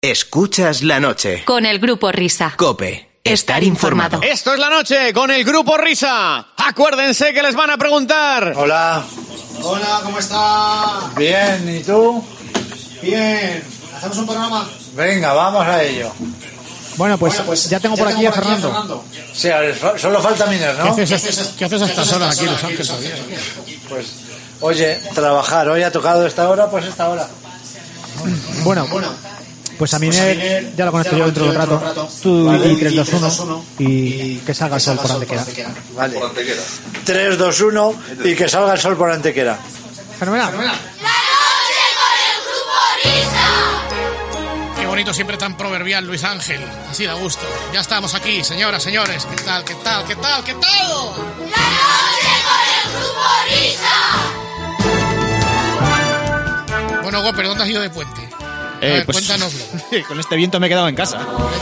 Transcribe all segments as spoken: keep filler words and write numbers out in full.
Escuchas la noche. Con el Grupo Risa. COPE. Estar informado. Esto es la noche con el Grupo Risa. Acuérdense que les van a preguntar. Hola. Hola, ¿cómo está? Bien, ¿y tú? Bien. ¿Hacemos un programa? Venga, vamos a ello. Bueno, pues, Bueno, pues ya tengo ya por aquí tengo a por aquí Fernando. a Fernando. Sí, a ver, solo falta Miner, ¿no? ¿Qué haces, ¿Qué haces a estas horas aquí, Los Ángeles? Pues, oye, trabajar. Hoy ha tocado esta hora, pues esta hora. Bueno, Bueno, pues a pues a Miner Miner ya lo conecto ya yo lo dentro de un conecto rato. dentro de un rato. Tú Vale, di y tres, dos, tres, dos, uno uno. y que salga el sol por donde quiera. Vale. tres, dos, uno y que salga el sol por Antequera. Fenomenal. Qué bonito, siempre tan proverbial, Luis Ángel. Así da gusto. Ya estamos aquí, señoras, señores. ¿Qué tal, qué tal, qué tal, qué tal? ¡La noche con el Grupo Risa! Bueno, Góper, ¿dónde has ido de puente? A Eh, ver, pues, cuéntanoslo. con este viento me he quedado en casa.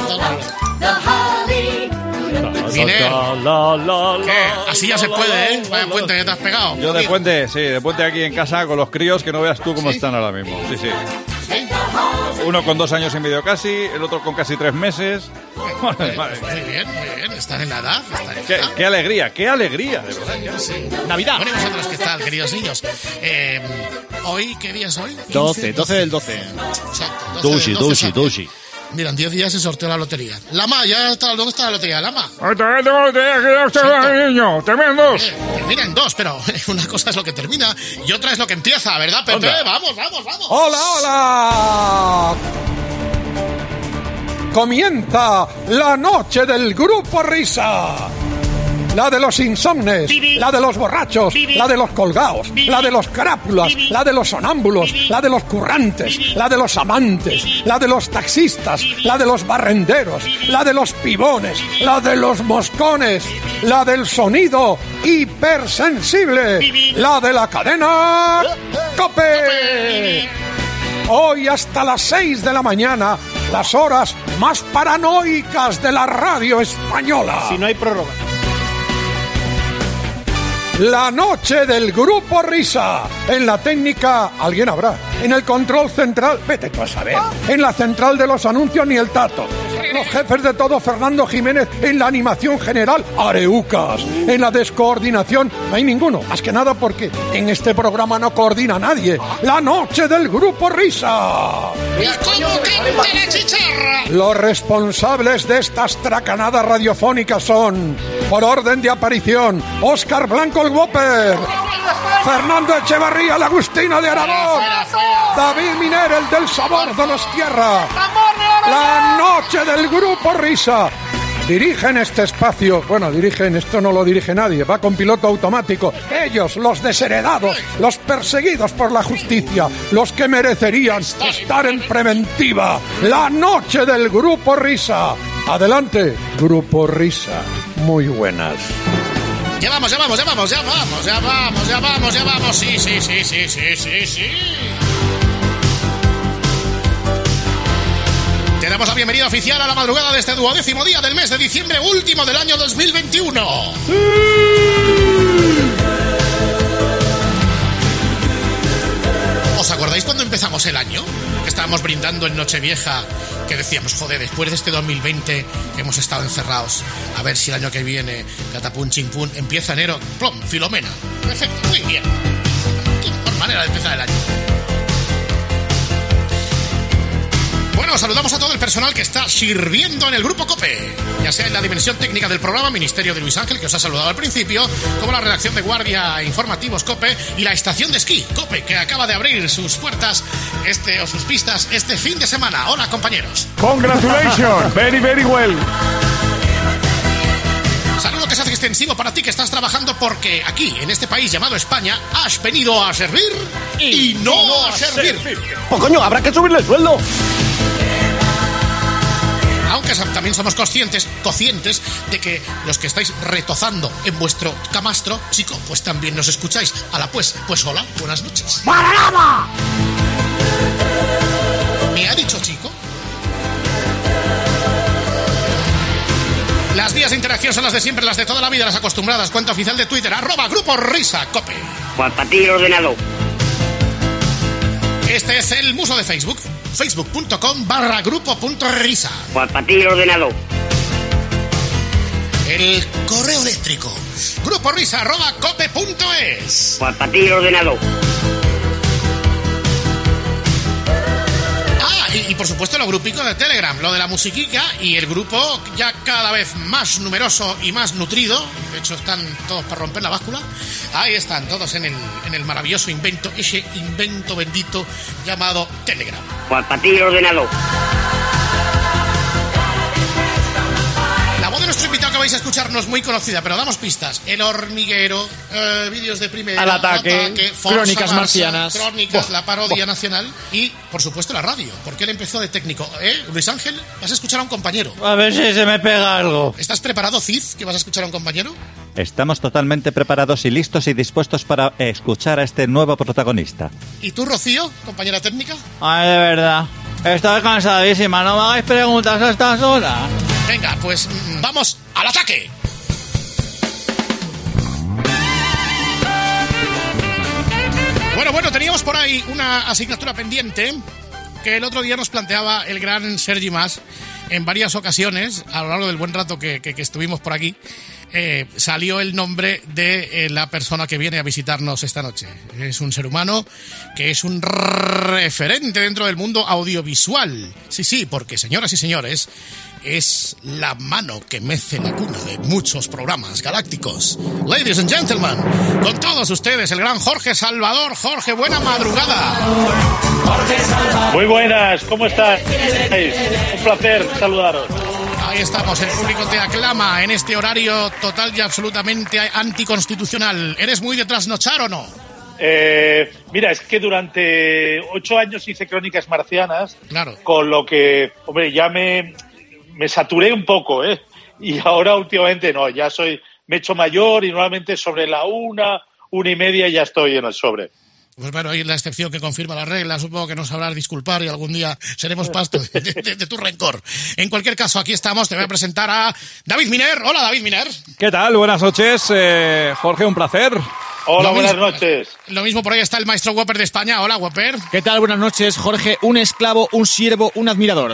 Miner, La, la, la, ¿qué? Así ya se la, puede, la, ¿eh? la, Vaya la. puente que te has pegado. Yo de Tío. puente, sí, de puente aquí en casa con los críos, que no veas tú cómo ¿Sí? están ahora mismo. Sí, sí. ¿Sí? Uno con dos años y medio casi, el otro con casi tres meses. Madre, madre. Muy bien, muy bien. Están en la edad. Están en la Qué, edad. qué alegría, qué alegría, de verdad. Sí. Navidad. Bueno, ¿y vosotros qué tal, queridos niños? Eh, ¿Hoy qué día es hoy? doce, doce del doce. Exacto. Doshi, del doshi, doce. doshi. Mira, en diez días se sorteó la lotería. Lama, ya está, ¿dónde está la lotería? Lama. niño, tremendos. Eh, termina en dos, pero una cosa es lo que termina y otra es lo que empieza, ¿verdad, Pepe? Onda. Vamos, vamos, vamos. ¡Hola, hola! Comienza la noche del Grupo Risa. La de los insomnes, la de los borrachos, la de los colgados, la de los crápulas, la de los sonámbulos, la de los currantes, la de los amantes, la de los taxistas, la de los barrenderos, la de los pibones, la de los moscones, la del sonido hipersensible, la de la cadena COPE. Hoy hasta las seis de la mañana, las horas más paranoicas de la radio española. Si no hay prórroga. La noche del Grupo Risa. En la técnica, alguien habrá. En el control central, vete tú a saber. En la central de los anuncios, ni el tato. Los jefes de todo, Fernando Jiménez. En la animación general, Areucas. En la descoordinación, no hay ninguno. Más que nada porque en este programa no coordina nadie. La noche del Grupo Risa. ¿Y cómo canta la chicharra? Los responsables de estas tracanadas radiofónicas son, por orden de aparición, Óscar Blanco el Whopper, Fernando Echevarría el Agustino de Aragón, David Miner el del Sabor de los Tierra. La noche del Grupo Risa. Dirigen este espacio, bueno, dirigen, esto no lo dirige nadie, va con piloto automático. Ellos, los desheredados, los perseguidos por la justicia, los que merecerían estar en preventiva. La noche del Grupo Risa. Adelante, Grupo Risa. Muy buenas. Ya vamos, ya vamos, ya vamos, ya vamos, ya vamos, ya vamos, ya vamos. Sí, sí, sí, sí, sí, sí, sí. Te damos la bienvenida oficial a la madrugada de este duodécimo día del mes de diciembre, último del año dos mil veintiuno. ¿Os acordáis cuando empezamos el año? Que estábamos brindando en Nochevieja, que decíamos, joder, después de este dos mil veinte que hemos estado encerrados, a ver si el año que viene, catapum, chimpún, empieza enero, plom, Filomena. Perfecto, muy bien. Qué mejor manera de empezar el año. Bueno, saludamos a todo el personal que está sirviendo en el Grupo COPE, ya sea en la dimensión técnica del programa, Ministerio de Luis Ángel, que os ha saludado al principio, como la redacción de Guardia Informativos COPE y la estación de esquí COPE, que acaba de abrir sus puertas este o sus pistas este fin de semana. Hola, compañeros. Congratulations, very, very well. Saludo que se hace extensivo para ti que estás trabajando, porque aquí, en este país llamado España, has venido a servir y, y no, no a servir. servir. Pues coño, habrá que subirle el sueldo. Aunque también somos conscientes, conscientes de que los que estáis retozando en vuestro camastro, chico, pues también nos escucháis. Hala, pues, pues hola, buenas noches. ¡Panorama! ¿Me ha dicho chico? Las vías de interacción son las de siempre, las de toda la vida, las acostumbradas. Cuenta oficial de Twitter, arroba Grupo Risa Cope. Pues para ti ordenado. Este es el muso de Facebook. facebook.com barra grupo.risa. Pues para ti el ordenador. El correo eléctrico, gruporisa arroba cope punto es. Pues para ti el ordenador. Ah, y, y por supuesto los grupicos de Telegram, lo de la musiquica y el grupo ya cada vez más numeroso y más nutrido. De hecho están todos para romper la báscula. Ahí están todos en el, en el maravilloso invento, ese invento bendito llamado Telegram. Pues para ti el ordenador. La voz de nuestro invitado que vais a escuchar no es muy conocida, pero damos pistas. El Hormiguero, eh, vídeos de primera, Al ataque, ataque Crónicas Barça, Marcianas. Crónicas, Buah, la parodia buah. nacional y, por supuesto, la radio, porque él empezó de técnico. ¿Eh, Luis Ángel? ¿Vas a escuchar a un compañero? A ver si se me pega algo. ¿Estás preparado, Cid, que vas a escuchar a un compañero? Estamos totalmente preparados y listos y dispuestos para escuchar a este nuevo protagonista. ¿Y tú, Rocío, compañera técnica? Ay, de verdad. Estoy cansadísima, no me hagáis preguntas a estas horas. Venga, pues mm, vamos al ataque. Bueno, bueno, teníamos por ahí una asignatura pendiente que el otro día nos planteaba el gran Sergi Mas en varias ocasiones, a lo largo del buen rato que, que, que estuvimos por aquí. Eh, salió el nombre de eh, la persona que viene a visitarnos esta noche. Es un ser humano que es un referente dentro del mundo audiovisual. Sí, sí, porque, señoras y señores, es la mano que mece la cuna de muchos programas galácticos. Ladies and gentlemen, con todos ustedes, el gran Jorge Salvador. Jorge, buena madrugada. Jorge Salvador. Muy buenas, ¿cómo estás? Un placer saludaros. Ahí estamos, el público te aclama en este horario total y absolutamente anticonstitucional. ¿Eres muy de trasnochar o no? Eh, mira, es que durante ocho años hice Crónicas Marcianas, claro. Con lo que, hombre, ya me, me saturé un poco, ¿eh? Y ahora últimamente no, ya soy, me he hecho mayor y normalmente sobre la una, una y media ya estoy en el sobre. Pues bueno, ahí es la excepción que confirma la regla. Supongo que nos sabrás disculpar y algún día seremos pasto de, de, de tu rencor. En cualquier caso, aquí estamos. Te voy a presentar a David Miner. Hola, David Miner. ¿Qué tal? Buenas noches. Eh, Jorge, un placer. Hola, Lo buenas mismo, noches. Lo mismo por ahí está el maestro Whopper de España. Hola, Whopper. ¿Qué tal? Buenas noches, Jorge. Un esclavo, un siervo, un admirador.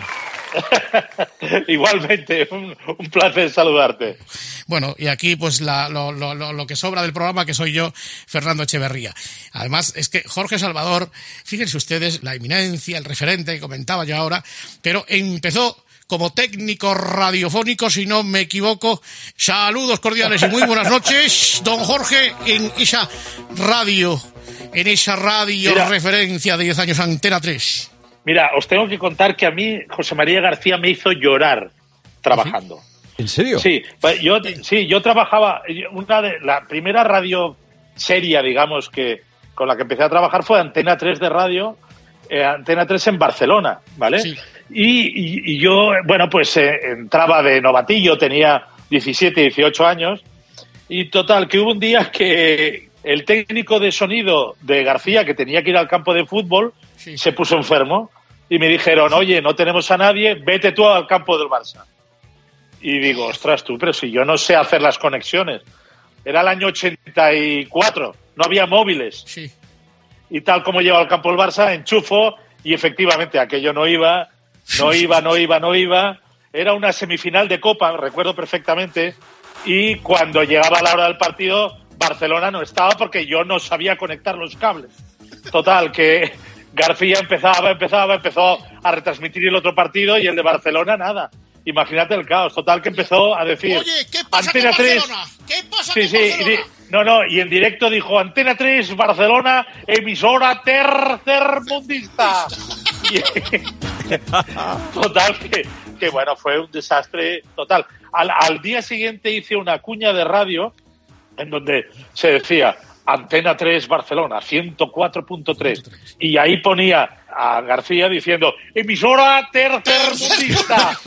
Igualmente, un, un placer saludarte. Bueno, y aquí pues la, lo, lo, lo que sobra del programa, que soy yo, Fernando Echeverría. Además, es que Jorge Salvador, fíjense ustedes, la eminencia, el referente que comentaba yo ahora, pero empezó como técnico radiofónico, si no me equivoco. Saludos cordiales y muy buenas noches, don Jorge, en esa radio, en esa radio Mira. referencia de diez años, Antena tres. Mira, os tengo que contar que a mí José María García me hizo llorar trabajando. ¿En serio? Sí, yo, sí, yo trabajaba, una de la primera radio seria, digamos, que con la que empecé a trabajar fue Antena tres de radio, eh, Antena tres en Barcelona, ¿vale? Sí. Y, y, y yo, bueno, pues eh, entraba de novatillo, tenía diecisiete, dieciocho años, y total, que hubo un día que el técnico de sonido de García, que tenía que ir al campo de fútbol, sí, se puso enfermo, y me dijeron, oye, no tenemos a nadie, vete tú al campo del Barça. Y digo, ostras tú, pero si yo no sé hacer las conexiones. Era el año ochenta y cuatro, no había móviles. Sí. Y tal como llego al campo del Barça, enchufo, y efectivamente aquello no iba, no iba, no iba, no iba. Era una semifinal de Copa, recuerdo perfectamente, y cuando llegaba la hora del partido, Barcelona no estaba porque yo no sabía conectar los cables. Total, que García empezaba, empezaba, empezó a retransmitir el otro partido y el de Barcelona nada. Imagínate el caos. Total, que empezó a decir... Oye, ¿qué pasa Antena con tres, Barcelona? ¿Qué pasa sí, con sí, Barcelona? y, no, no, y en directo dijo Antena tres, Barcelona, emisora tercermundista. Y, total, que, que bueno, fue un desastre total. Al, al día siguiente hice una cuña de radio en donde se decía Antena tres Barcelona, ciento cuatro punto tres. Y ahí ponía a García diciendo emisora tercermundista.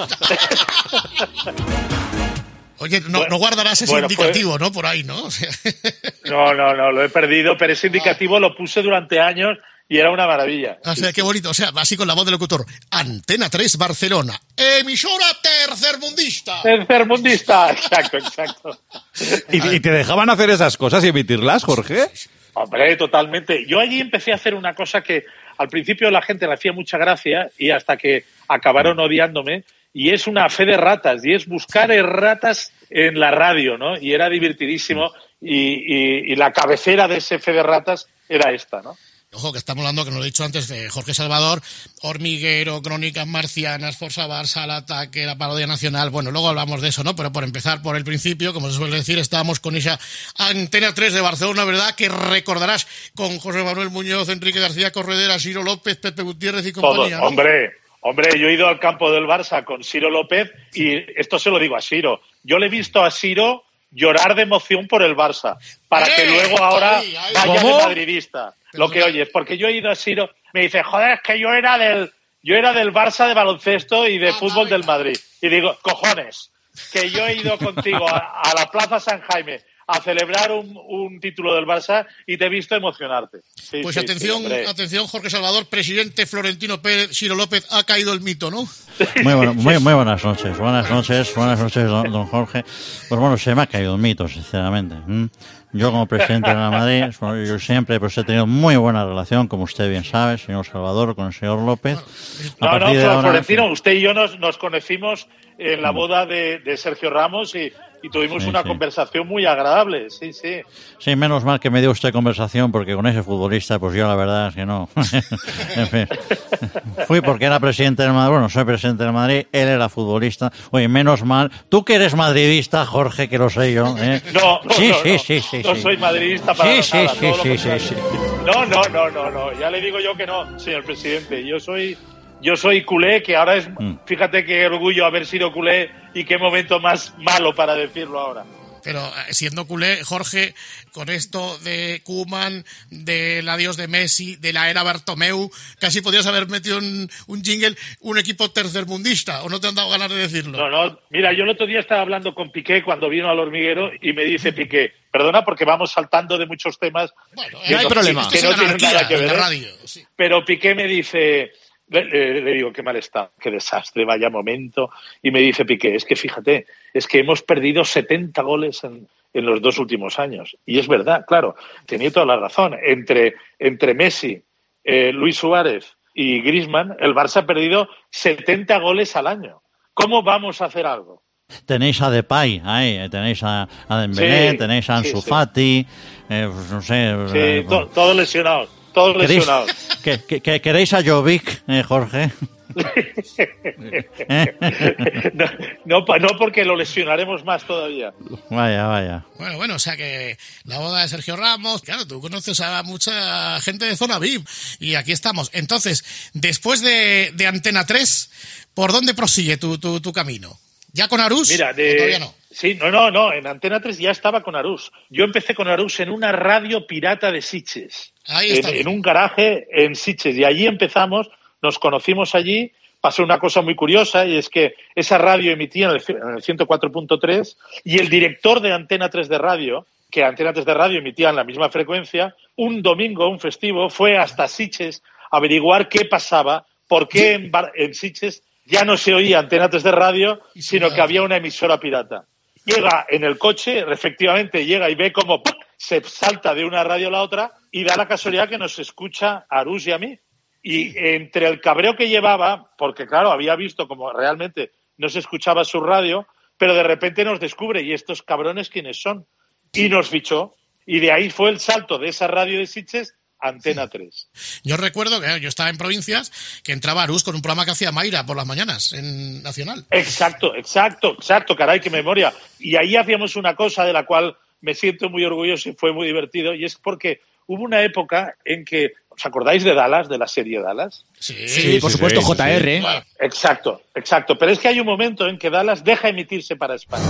Oye, no, Bueno, no guardarás ese bueno, indicativo, fue- ¿no? Por ahí, ¿no? O sea, No, no, no, lo he perdido, pero ese indicativo lo puse durante años y era una maravilla. o sea, qué bonito. O sea, así con la voz del locutor. Antena tres Barcelona, emisora tercermundista. Tercermundista, exacto, exacto. ¿Y, y te dejaban hacer esas cosas y emitirlas, Jorge? Hombre, totalmente. Yo allí empecé a hacer una cosa que al principio la gente le hacía mucha gracia y hasta que acabaron odiándome, y es una fe de ratas, y es buscar erratas en la radio, ¿no? Y era divertidísimo, y, y, y la cabecera de ese fe de ratas era esta, ¿no? Ojo, que estamos hablando, que nos lo he dicho antes, de Jorge Salvador, Hormiguero, Crónicas Marcianas, Forza Barça, al ataque, la parodia nacional. Bueno, luego hablamos de eso, ¿no? Pero por empezar por el principio, como se suele decir, estábamos con esa Antena tres de Barcelona, ¿verdad? Que recordarás con José Manuel Muñoz, Enrique García Corredera, Ciro López, Pepe Gutiérrez y compañía, Todo, ¿no? Hombre, hombre, yo he ido al campo del Barça con Ciro López y esto se lo digo a Ciro. Yo le he visto a Ciro llorar de emoción por el Barça, para ¡Eh! que luego ahora Ahí, ahí. vaya ¿Cómo? de madridista. Lo que oyes, porque yo he ido a Ciro, me dice, joder, es que yo era del yo era del Barça de baloncesto y de Ah, fútbol vale. del Madrid. Y digo, cojones, que yo he ido contigo a, a la Plaza San Jaime a celebrar un, un título del Barça y te he visto emocionarte. Sí, Pues sí, atención, sí, hombre. atención, Jorge Salvador, presidente Florentino Pérez, Ciro López, ha caído el mito, ¿no? Muy, bueno, muy, muy buenas noches, buenas noches, buenas noches, don, don Jorge. Pues bueno, se me ha caído el mito, sinceramente. ¿Mm? Yo como presidente de la Madrid, yo siempre pues, he tenido muy buena relación, como usted bien sabe, señor Salvador, con el señor López. A No, no, partir de ahora, Florentino, usted y yo nos, nos conocimos en la boda de, de Sergio Ramos y, y tuvimos Sí, una sí. conversación muy agradable, sí, sí. Sí, menos mal que me dio usted conversación, porque con ese futbolista, pues yo la verdad es que no. En fin. Fui porque era presidente del Madrid, bueno, soy presidente del Madrid, él era futbolista. Oye, menos mal. Tú que eres madridista, Jorge, que lo sé yo. ¿eh? No, no, sí, no, sí, no, sí, sí, no sí. soy madridista para Sí, sí, nada, sí, todo lo sí, contrario. sí, sí. No, no, no, no, no, ya le digo yo que no, señor presidente. Yo soy, yo soy culé, que ahora es, Mm. fíjate qué orgullo haber sido culé y qué momento más malo para decirlo ahora. Pero eh, siendo culé, Jorge, con esto de Koeman, del adiós de Messi, de la era Bartomeu, casi podrías haber metido un, un jingle, un equipo tercermundista, ¿o no te han dado ganas de decirlo? No, no, mira, yo el otro día estaba hablando con Piqué cuando vino al Hormiguero y me dice Piqué, perdona porque vamos saltando de muchos temas. Bueno, que no hay problema. Que Esto no es tienen anarquía nada que en ver. la ¿eh? radio, sí. Pero Piqué me dice, le, le- le digo, qué mal está, qué desastre, vaya momento. Y me dice Piqué, es que fíjate, es que hemos perdido setenta goles en, en los dos últimos años. Y es verdad, claro, tenía toda la razón. Entre, entre Messi, eh, Luis Suárez y Griezmann, el Barça ha perdido setenta goles al año. ¿Cómo vamos a hacer algo? Tenéis a Depay ahí, tenéis a, a Dembélé, Sí, tenéis a Ansu sí, sí. Fati, eh, pues no sé. Sí, eh, to- todos lesionados, todos ¿Queréis, lesionados. que, que- que- ¿Queréis a Jovic, eh, Jorge? no, no, pa- no porque lo lesionaremos más todavía. Vaya, vaya. Bueno, bueno, o sea que la boda de Sergio Ramos, claro, tú conoces a mucha gente de zona V I P y aquí estamos. Entonces, después de, de Antena tres, ¿por dónde prosigue tu, tu, tu camino? ¿Ya con Arús? Mira, ¿O de... todavía no? Sí, no, no, no, en Antena tres ya estaba con Arús. Yo empecé con Arús en una radio pirata de Sitges. Ahí En, está bien. en un garaje en Sitges. Y allí empezamos, nos conocimos allí. Pasó una cosa muy curiosa y es que esa radio emitía en el, c- en el ciento cuatro punto tres y el director de Antena tres de radio, que Antena tres de radio emitía en la misma frecuencia, un domingo, un festivo, fue hasta Sitges a averiguar qué pasaba, por qué en, Bar- en Sitges ya no se oía Antena tres de radio, sino que había una emisora pirata. Llega en el coche, efectivamente llega y ve cómo ¡pum!, se salta de una radio a la otra y da la casualidad que nos escucha a Arús y a mí. Y entre el cabreo que llevaba, porque claro, había visto como realmente no se escuchaba su radio, pero de repente nos descubre, ¿y estos cabrones quiénes son? Y nos fichó. Y de ahí fue el salto de esa radio de Sitges a Antena tres. Yo recuerdo que yo estaba en provincias, que entraba Arús con un programa que hacía Mayra por las mañanas en Nacional. Exacto, exacto, exacto, caray, qué memoria. Y ahí hacíamos una cosa de la cual me siento muy orgulloso y fue muy divertido, y es porque hubo una época en que, ¿os acordáis de Dallas, de la serie Dallas? Sí, Sí, por supuesto, J R. Bueno, Exacto, exacto. Pero es que hay un momento en que Dallas deja emitirse para España.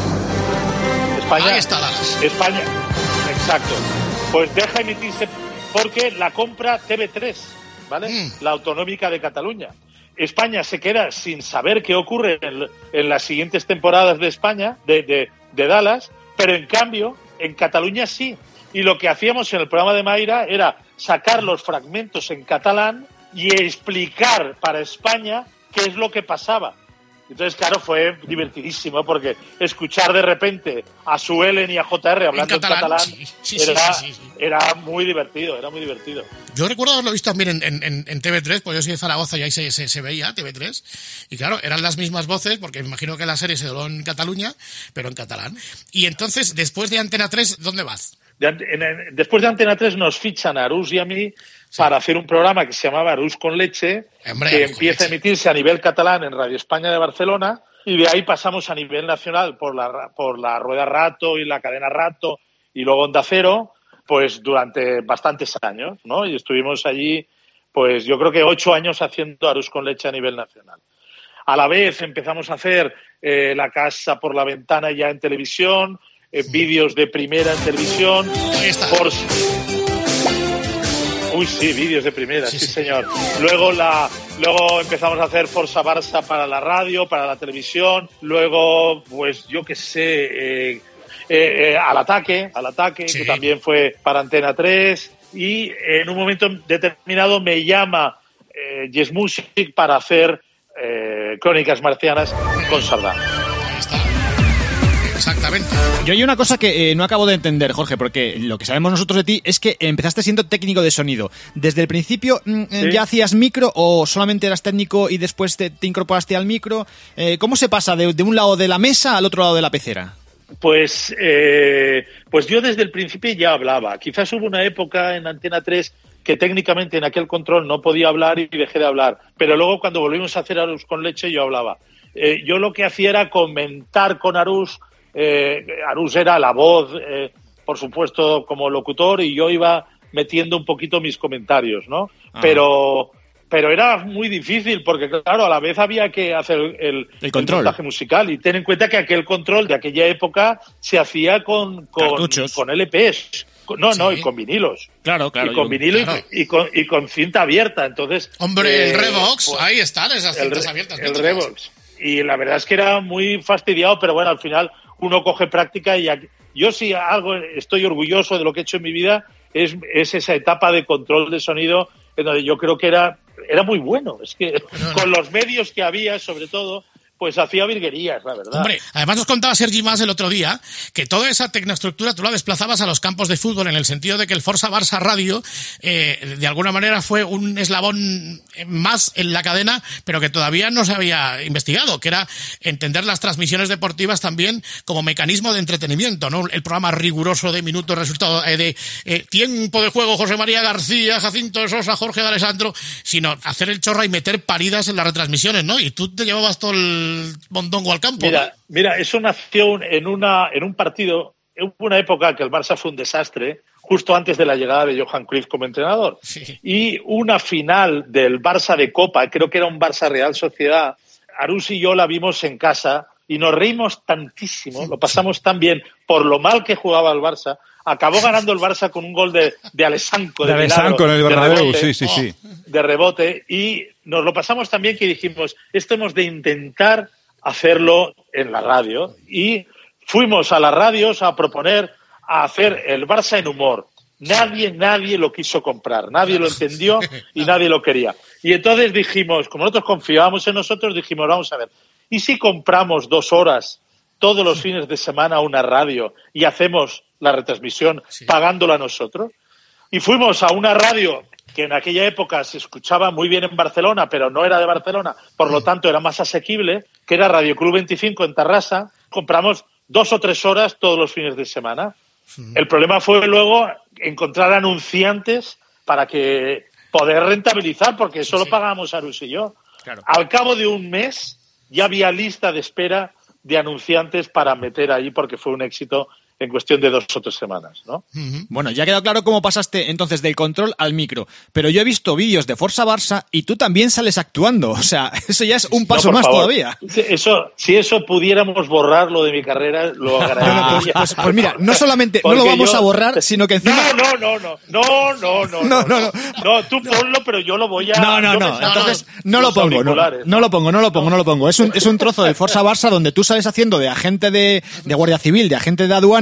España, ahí está Dallas. España, exacto. Pues deja emitirse porque la compra T V tres, ¿vale? Mm. La autonómica de Cataluña. España se queda sin saber qué ocurre en, en las siguientes temporadas de España, de, de, de Dallas, pero en cambio, en Cataluña sí. Y lo que hacíamos en el programa de Mayra era sacar los fragmentos en catalán y explicar para España qué es lo que pasaba. Entonces, claro, fue divertidísimo porque escuchar de repente a Suelen y a J R hablando en catalán, en catalán sí, sí, era, sí, sí, sí. era muy divertido, era muy divertido. Yo recuerdo haberlo visto también en, en, en T V tres, pues yo soy de Zaragoza y ahí se, se, se veía T V tres. Y claro, eran las mismas voces, porque me imagino que la serie se dobló en Cataluña, pero en catalán. Y entonces, después de Antena tres, ¿dónde vas? De, en, en, después de Antena tres nos fichan a Arús y a mí sí. para hacer un programa que se llamaba Arús con leche, Hombre, que empieza leche. a emitirse a nivel catalán en Radio España de Barcelona, y de ahí pasamos a nivel nacional por la, por la Rueda Rato y la cadena Rato y luego Onda Cero, pues durante bastantes años, ¿no? Y estuvimos allí, pues yo creo que ocho años haciendo Arús con leche a nivel nacional. A la vez empezamos a hacer eh, La Casa por la Ventana ya en televisión, eh, sí. vídeos de primera en televisión. Ahí está. Por... Uy, sí, vídeos de primera, sí, sí, sí señor. Luego la, luego empezamos a hacer Forza Barça para la radio, para la televisión. Luego, pues yo qué sé, eh, eh, eh, al ataque, al ataque, sí. que también fue para Antena tres. Y en un momento determinado me llama eh, Yes Music para hacer eh, Crónicas Marcianas con Sardá. Exactamente. Yo hay una cosa que eh, no acabo de entender, Jorge, porque lo que sabemos nosotros de ti es que empezaste siendo técnico de sonido. ¿Desde el principio mm, ¿Sí? ya hacías micro o solamente eras técnico y después te, te incorporaste al micro? Eh, ¿Cómo se pasa de, de un lado de la mesa al otro lado de la pecera? Pues, eh, pues yo desde el principio ya hablaba. Quizás hubo una época en Antena tres que técnicamente en aquel control no podía hablar y dejé de hablar. Pero luego cuando volvimos a hacer Arús con leche yo hablaba. Eh, yo lo que hacía era comentar con Arús. Eh, Arús era la voz, eh, por supuesto, como locutor, y yo iba metiendo un poquito mis comentarios, ¿no? Ah. Pero, pero era muy difícil porque, claro, a la vez había que hacer el, el, control. el montaje musical. Y ten en cuenta que aquel control de aquella época se hacía con, con, con L Pes. No, sí. no, y con vinilos. Claro, claro. Y con yo, vinilo claro. Y, y, con, y con cinta abierta, entonces... Hombre, eh, el Revox, pues, ahí están esas cintas el, abiertas. El Revox. Y la verdad es que era muy fastidiado, pero bueno, al final uno coge práctica y aquí, yo sí algo estoy orgulloso de lo que he hecho en mi vida es, es esa etapa de control de sonido en donde yo creo que era, era muy bueno. Es que no, no. con los medios que había, sobre todo, pues hacía virguerías, la verdad. Hombre, además nos contaba Sergi Mas el otro día que toda esa tecnoestructura tú la desplazabas a los campos de fútbol en el sentido de que el Forza Barça Radio eh, de alguna manera fue un eslabón más en la cadena, pero que todavía no se había investigado, que era entender las transmisiones deportivas también como mecanismo de entretenimiento, no el programa riguroso de minutos, resultado eh, de eh, tiempo de juego, José María García, Jacinto de Sosa, Jorge de Alessandro, sino hacer el chorra y meter paridas en las retransmisiones, ¿no? Y tú te llevabas todo el mondongo al campo. Mira, ¿no? mira, eso nació en una en un partido, hubo una época que el Barça fue un desastre, justo antes de la llegada de Johan Cruyff como entrenador. Sí. Y una final del Barça de Copa, creo que era un Barça Real Sociedad, Arús y yo la vimos en casa y nos reímos tantísimo, lo pasamos tan bien por lo mal que jugaba el Barça. Acabó ganando el Barça con un gol de, de Alessanco. De, de Alessanco en el Bernabéu, sí, sí, sí. De rebote. Y nos lo pasamos tan bien que dijimos, esto hemos de intentar hacerlo en la radio. Y fuimos a las radios a proponer a hacer el Barça en humor. Nadie, nadie lo quiso comprar. Nadie lo entendió y nadie lo quería. Y entonces dijimos, como nosotros confiábamos en nosotros, dijimos, vamos a ver, ¿y si compramos dos horas todos los fines de semana a una radio y hacemos la retransmisión sí. pagándola nosotros? Y fuimos a una radio que en aquella época se escuchaba muy bien en Barcelona, pero no era de Barcelona, por lo tanto era más asequible, que era Radio Club veinticinco en Tarrasa. Compramos dos o tres horas todos los fines de semana. Sí. El problema fue luego encontrar anunciantes para que poder rentabilizar, porque solo sí. pagábamos Arús y yo. Claro. Al cabo de un mes ya había lista de espera de anunciantes para meter ahí, porque fue un éxito en cuestión de dos o tres semanas, ¿no? Uh-huh. Bueno, ya ha quedado claro cómo pasaste entonces del control al micro, pero yo he visto vídeos de Forza Barça y tú también sales actuando, o sea, eso ya es un paso no, más favor. todavía. Eso, si eso pudiéramos borrarlo de mi carrera, lo agradecería. No, no, pues, pues, pues mira, no solamente no lo vamos yo... a borrar, sino que encima... No, no, no, no, no, no, no, no, no, no, no tú ponlo, pero yo lo voy a... No, no, no, entonces no lo pongo, no, no lo pongo, no lo pongo, no lo pongo. Es un, es un trozo del Forza Barça donde tú sales haciendo de agente de, de Guardia Civil, de agente de aduana,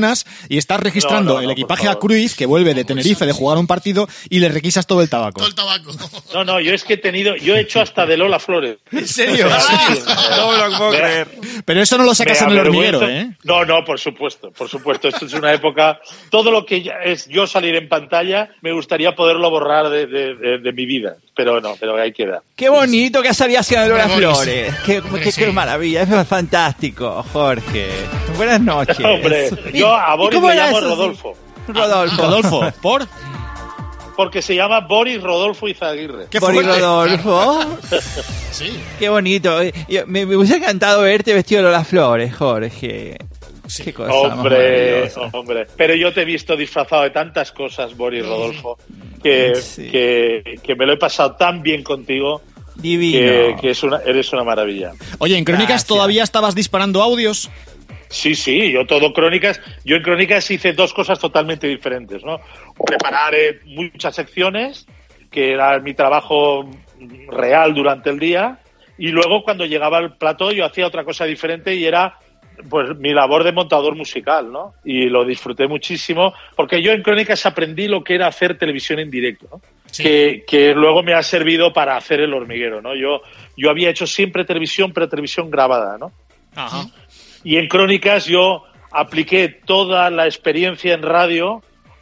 vacunas y estás registrando No, no, no, el equipaje a por favor. Cruyff, que vuelve de Tenerife de jugar un partido, y le requisas todo el tabaco. Todo el tabaco. No, no, yo es que he tenido, yo he hecho hasta de Lola Flores. ¿En serio? No me lo puedo Me- creer. Pero eso no lo sacas en Me el avergüenzo. hormiguero, ¿eh? No, no, por supuesto, por supuesto. Esto es una época. Todo lo que ya es yo salir en pantalla, me gustaría poderlo borrar de, de, de, de mi vida. Pero no, pero ahí queda. Qué bonito que salía haciendo Lola Hombre, Flores. Qué, Hombre, qué, sí. qué maravilla. Es fantástico, Jorge. Buenas noches. Hombre, ¿Y- yo a y Boris cómo le era llamo eso? Rodolfo. Rodolfo. Rodolfo, ¿por? Porque se llama Boris Rodolfo Izaguirre. ¿Qué Boris fuerte? Rodolfo. Sí. Qué bonito. Yo- Me, me hubiese encantado verte vestido de Lola Flores, Jorge. Qué cosa más Hombre, maravillosa. hombre. Pero yo te he visto disfrazado de tantas cosas, Boris Rodolfo, que, Sí. que, que me lo he pasado tan bien contigo Divino. que, que es una, eres una maravilla. Oye, en Crónicas Gracias. todavía estabas disparando audios. Sí, sí, yo todo Crónicas, yo en Crónicas hice dos cosas totalmente diferentes, ¿no? Preparar eh, muchas secciones, que era mi trabajo real durante el día, y luego cuando llegaba al plató yo hacía otra cosa diferente y era pues mi labor de montador musical, ¿no? Y lo disfruté muchísimo, porque yo en Crónicas aprendí lo que era hacer televisión en directo, ¿no? Sí. Que, que luego me ha servido para hacer El Hormiguero, ¿no? Yo, yo había hecho siempre televisión, pero televisión grabada, ¿no? Ajá. Y en Crónicas yo apliqué toda la experiencia en radio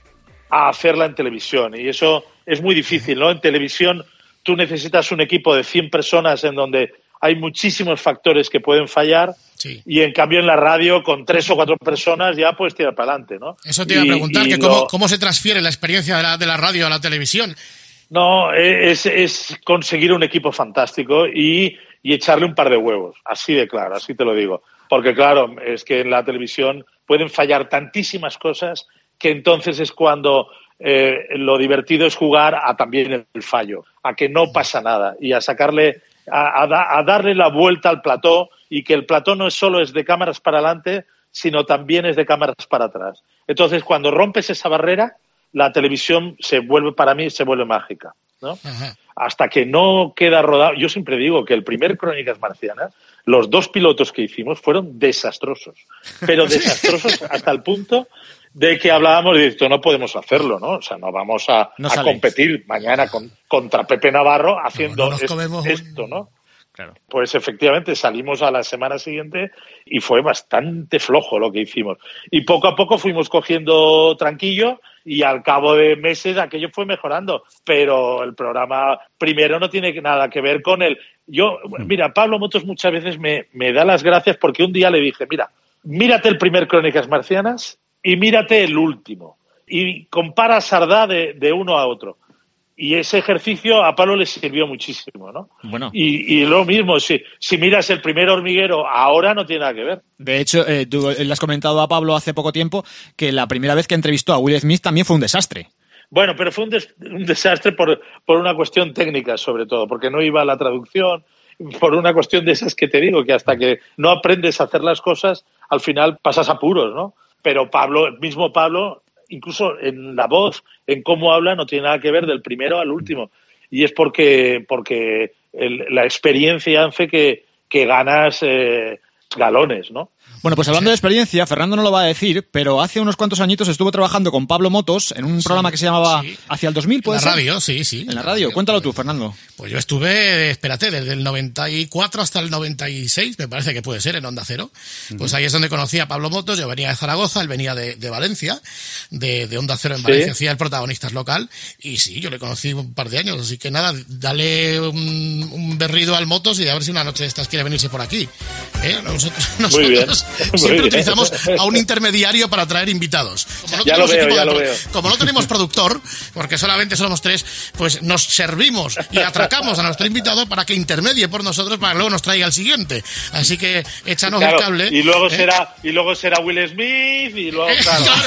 a hacerla en televisión. Y eso es muy difícil, ¿no? En televisión tú necesitas un equipo de cien personas en donde hay muchísimos factores que pueden fallar. Sí. Y en cambio en la radio con tres o cuatro personas ya puedes tirar para adelante, ¿no? Eso te iba a Y- preguntar, y que lo- cómo, cómo se transfiere la experiencia de la, de la radio a la televisión. No, es, es conseguir un equipo fantástico y, y echarle un par de huevos, así de claro, así te lo digo. Porque claro, es que en la televisión pueden fallar tantísimas cosas que entonces es cuando eh, lo divertido es jugar a también el fallo, a que no pasa nada y a sacarle, a, a da- a darle la vuelta al plató, y que el plató no es solo es de cámaras para adelante, sino también es de cámaras para atrás. Entonces, cuando rompes esa barrera, la televisión se vuelve, para mí, se vuelve mágica, ¿no? Ajá. Hasta que no queda rodado. Yo siempre digo que el primer Crónicas Marcianas, los dos pilotos que hicimos fueron desastrosos, pero desastrosos hasta el punto de que hablábamos de esto, no podemos hacerlo, ¿no? O sea, no vamos a, No a sale. competir mañana con, contra Pepe Navarro haciendo no nos es- comemos esto, ¿no? Claro. Pues efectivamente salimos a la semana siguiente y fue bastante flojo lo que hicimos. Y poco a poco fuimos cogiendo tranquillo y al cabo de meses aquello fue mejorando. Pero el programa primero no tiene nada que ver con el... Yo, mira, Pablo Motos muchas veces me, me da las gracias porque un día le dije, mira, mírate el primer Crónicas Marcianas y mírate el último. Y compara Sardá de, de uno a otro. Y ese ejercicio a Pablo le sirvió muchísimo, ¿no? Bueno. Y, y lo mismo, si, si miras el primer Hormiguero, ahora no tiene nada que ver. De hecho, eh, tú le has comentado a Pablo hace poco tiempo que la primera vez que entrevistó a Will Smith también fue un desastre. Bueno, pero fue un, des- un desastre por, por una cuestión técnica, sobre todo, porque no iba la traducción, por una cuestión de esas que te digo, que hasta que no aprendes a hacer las cosas, al final pasas apuros, ¿no? Pero Pablo, el mismo Pablo, incluso en la voz, en cómo habla, no tiene nada que ver del primero al último. Y es porque, porque el- la experiencia hace que, que ganas eh, galones, ¿no? Bueno, pues hablando de experiencia, Fernando no lo va a decir, pero hace unos cuantos añitos estuvo trabajando con Pablo Motos en un programa que se llamaba sí. Hacia el dos mil, En ¿puede la ser? radio, sí, sí. En la radio. Cuéntalo tú, Fernando. Pues yo estuve, espérate, desde el noventa y cuatro hasta el noventa y seis, me parece que puede ser, en Onda Cero. Pues ahí es donde conocí a Pablo Motos. Yo venía de Zaragoza, él venía de, de Valencia, de, de Onda Cero en Sí. Valencia, hacía el protagonistas local. Y sí, yo le conocí un par de años, así que nada, dale un, un berrido al Motos y a ver si una noche de estas quiere venirse por aquí. ¿Eh? Nosotros, Muy bien, nosotros muy siempre bien. utilizamos a un intermediario para traer invitados. Como no Ya lo tenemos veo, equipo ya de lo pro- veo. Como no tenemos productor, porque solamente somos tres, pues nos servimos y atracamos a nuestro invitado para que intermedie por nosotros para que luego nos traiga el siguiente. Así que échanos Claro, el cable. y luego ¿eh? será y luego será Will Smith y luego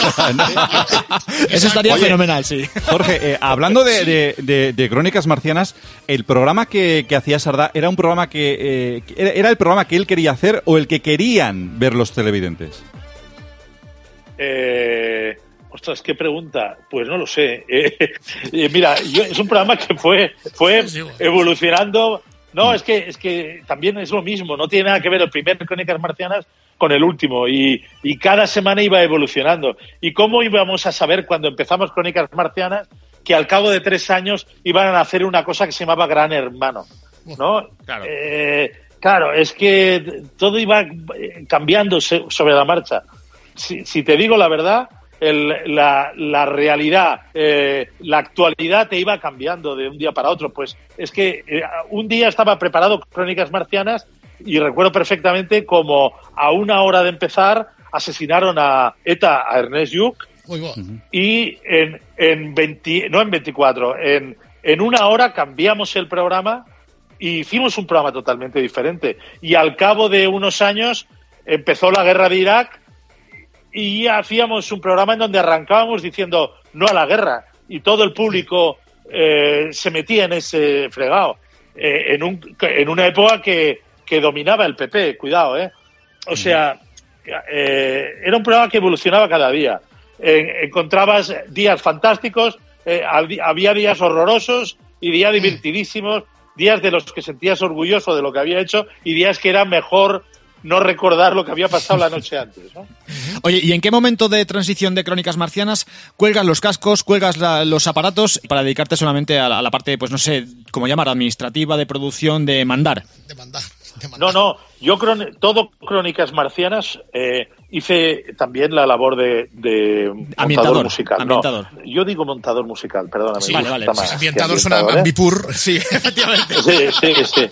claro. Eso estaría Oye, fenomenal, sí. Jorge, eh, hablando de, de- de- de Crónicas Marcianas, ¿el programa que, que hacía Sardá era un programa que... eh, que era, era el programa que él quería hacer o el que querían ver los televidentes? Eh, ostras, qué pregunta. Pues no lo sé. Eh, eh, mira, yo- es un programa que fue fue Sí, sí, bueno. evolucionando. No, es que es que también es lo mismo. No tiene nada que ver el primer Crónicas Marcianas con el último y, y cada semana iba evolucionando. ¿Y cómo íbamos a saber cuando empezamos Crónicas Marcianas que al cabo de tres años iban a hacer una cosa que se llamaba Gran Hermano? ¿No? Claro. Eh, claro, es que todo iba cambiando sobre la marcha. Si, si te digo la verdad, el, la, la realidad, eh, la actualidad te iba cambiando de un día para otro. Pues es que eh, un día estaba preparado Crónicas Marcianas y recuerdo perfectamente como a una hora de empezar asesinaron a ETA, a Ernest Lluch, y en, en veinte, no en veinticuatro, en, en una hora cambiamos el programa y hicimos un programa totalmente diferente. Y al cabo de unos años empezó la guerra de Irak y hacíamos un programa en donde arrancábamos diciendo no a la guerra y todo el público eh, se metía en ese fregado. Eh, en, un, en una época que, que dominaba el P P, cuidado, ¿eh? O sea, eh, era un programa que evolucionaba cada día. Eh, encontrabas días fantásticos, eh, había días horrorosos y días divertidísimos, días de los que sentías orgulloso de lo que había hecho y días que era mejor no recordar lo que había pasado la noche antes, ¿no? Oye, ¿y en qué momento de transición de Crónicas Marcianas cuelgas los cascos, cuelgas la, los aparatos para dedicarte solamente a la, a la parte, pues no sé, cómo llamar, administrativa, de producción, de mandar? De mandar. De mandar. No, no, yo creo todo Crónicas Marcianas eh, hice también la labor de, de montador musical. Ambientador. No, yo digo montador musical, perdóname. Sí, vale, vale. Más ambientador suena ¿eh? ambipur. Sí, efectivamente. Sí, sí, sí.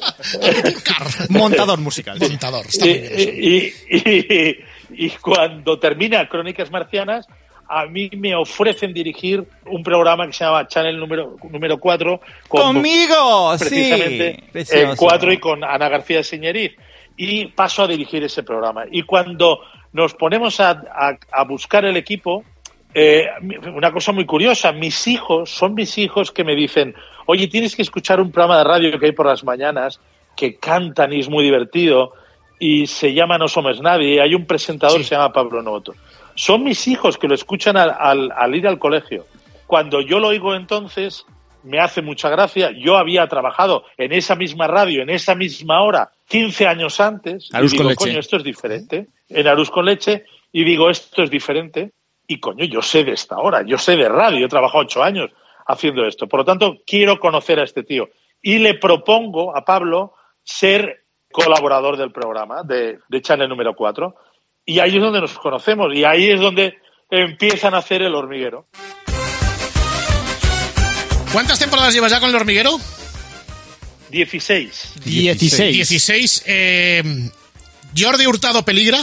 Montador musical. Sí. Montador, está muy bien eso. Y, y, y, y cuando termina Crónicas Marcianas, a mí me ofrecen dirigir un programa que se llama Channel número número cuatro con, ¡Conmigo! precisamente Sí, en cuatro y con Ana García Señeriz, y paso a dirigir ese programa. Y cuando nos ponemos a, a, a buscar el equipo, eh, una cosa muy curiosa, mis hijos, son mis hijos que me dicen, oye, tienes que escuchar un programa de radio que hay por las mañanas, que cantan y es muy divertido, y se llama No Somos Nadie, hay un presentador que sí. se llama Pablo Novoto. Son mis hijos que lo escuchan al, al, al ir al colegio. Cuando yo lo oigo entonces, me hace mucha gracia. Yo había trabajado en esa misma radio, en esa misma hora, quince años antes. Arús y con digo, leche. coño, esto es diferente. En Arús con leche. Y digo, esto es diferente. Y coño, yo sé de esta hora, yo sé de radio. He trabajado ocho años haciendo esto. Por lo tanto, quiero conocer a este tío. Y le propongo a Pablo ser colaborador del programa de, de Channel número cuatro. Y ahí es donde nos conocemos, y ahí es donde empiezan a hacer El Hormiguero. ¿Cuántas temporadas llevas ya con El Hormiguero? Dieciséis. Dieciséis. Dieciséis. Eh, ¿Jordi Hurtado peligra?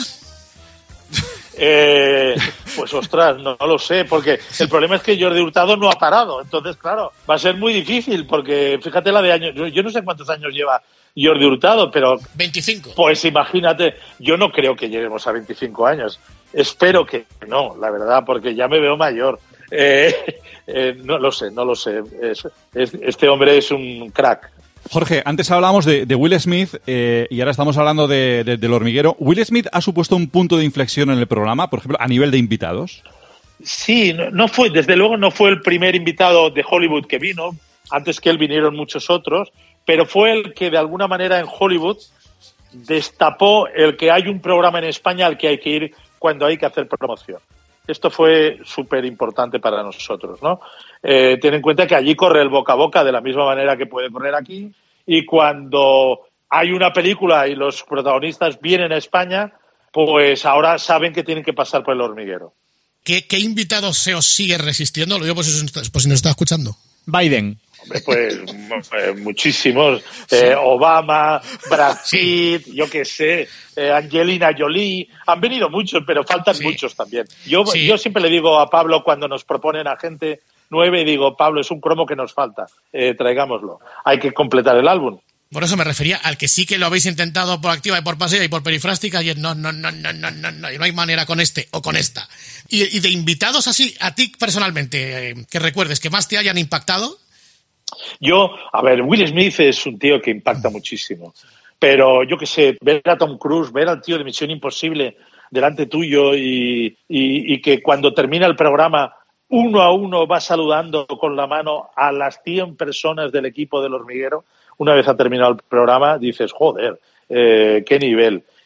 Eh, pues ostras, no, no lo sé, porque el problema es que Jordi Hurtado no ha parado. Entonces, claro, va a ser muy difícil, porque fíjate la de años. Yo, yo no sé cuántos años lleva Jordi Hurtado, pero... veinticinco. Pues imagínate, yo no creo que lleguemos a veinticinco años. Espero que no, la verdad, porque ya me veo mayor. Eh, eh, no lo sé, no lo sé. Es, es, este hombre es un crack. Jorge, antes hablábamos de, de Will Smith eh, y ahora estamos hablando de, de, del Hormiguero. ¿Will Smith ha supuesto un punto de inflexión en el programa, por ejemplo, a nivel de invitados? Sí, no, no fue, desde luego no fue el primer invitado de Hollywood que vino. Antes que él vinieron muchos otros, pero fue el que de alguna manera en Hollywood destapó el que hay un programa en España al que hay que ir cuando hay que hacer promoción. Esto fue súper importante para nosotros, ¿no? Eh, ten en cuenta que allí corre el boca a boca de la misma manera que puede correr aquí, y cuando hay una película y los protagonistas vienen a España, pues ahora saben que tienen que pasar por El Hormiguero. ¿Qué, qué invitado se os sigue resistiendo? Lo digo por si, por si nos está escuchando. Biden. Hombre, pues eh, muchísimos. Eh, Obama, Brad Pitt, sí. yo qué sé, eh, Angelina Jolie. Han venido muchos, pero faltan sí. muchos también. Yo, sí. yo siempre le digo a Pablo cuando nos proponen a gente nueve, digo, Pablo, es un cromo que nos falta. Eh, traigámoslo. Hay que completar el álbum. Por eso me refería al que sí que lo habéis intentado por activa y por pasiva y por perifrástica, y es no, no, no, no, no, no, no, no hay manera con este o con esta. Y, y de invitados así, a ti personalmente, eh, que recuerdes, que más te hayan impactado. Yo, a ver, Will Smith es un tío que impacta muchísimo, pero yo qué sé, ver a Tom Cruise, ver al tío de Misión Imposible delante tuyo y, y, y que cuando termina el programa uno a uno va saludando con la mano a las cien personas del equipo del Hormiguero, una vez ha terminado el programa dices, joder, eh, qué nivel.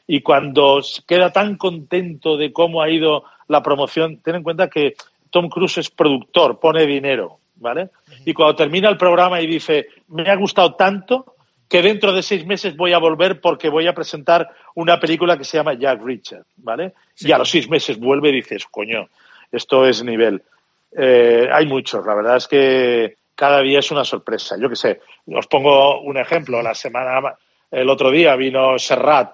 y cuando queda tan contento de cómo ha ido la promoción, ten en cuenta que Tom Cruise es productor, pone dinero, ¿vale? Y cuando termina el programa y dice, me ha gustado tanto que dentro de seis meses voy a volver porque voy a presentar una película que se llama Jack Reacher, ¿vale? Sí. Y a los seis meses vuelve y dices, coño, esto es nivel. Eh, hay muchos, la verdad es que cada día es una sorpresa. Yo qué sé, os pongo un ejemplo. La semana, el otro día vino Serrat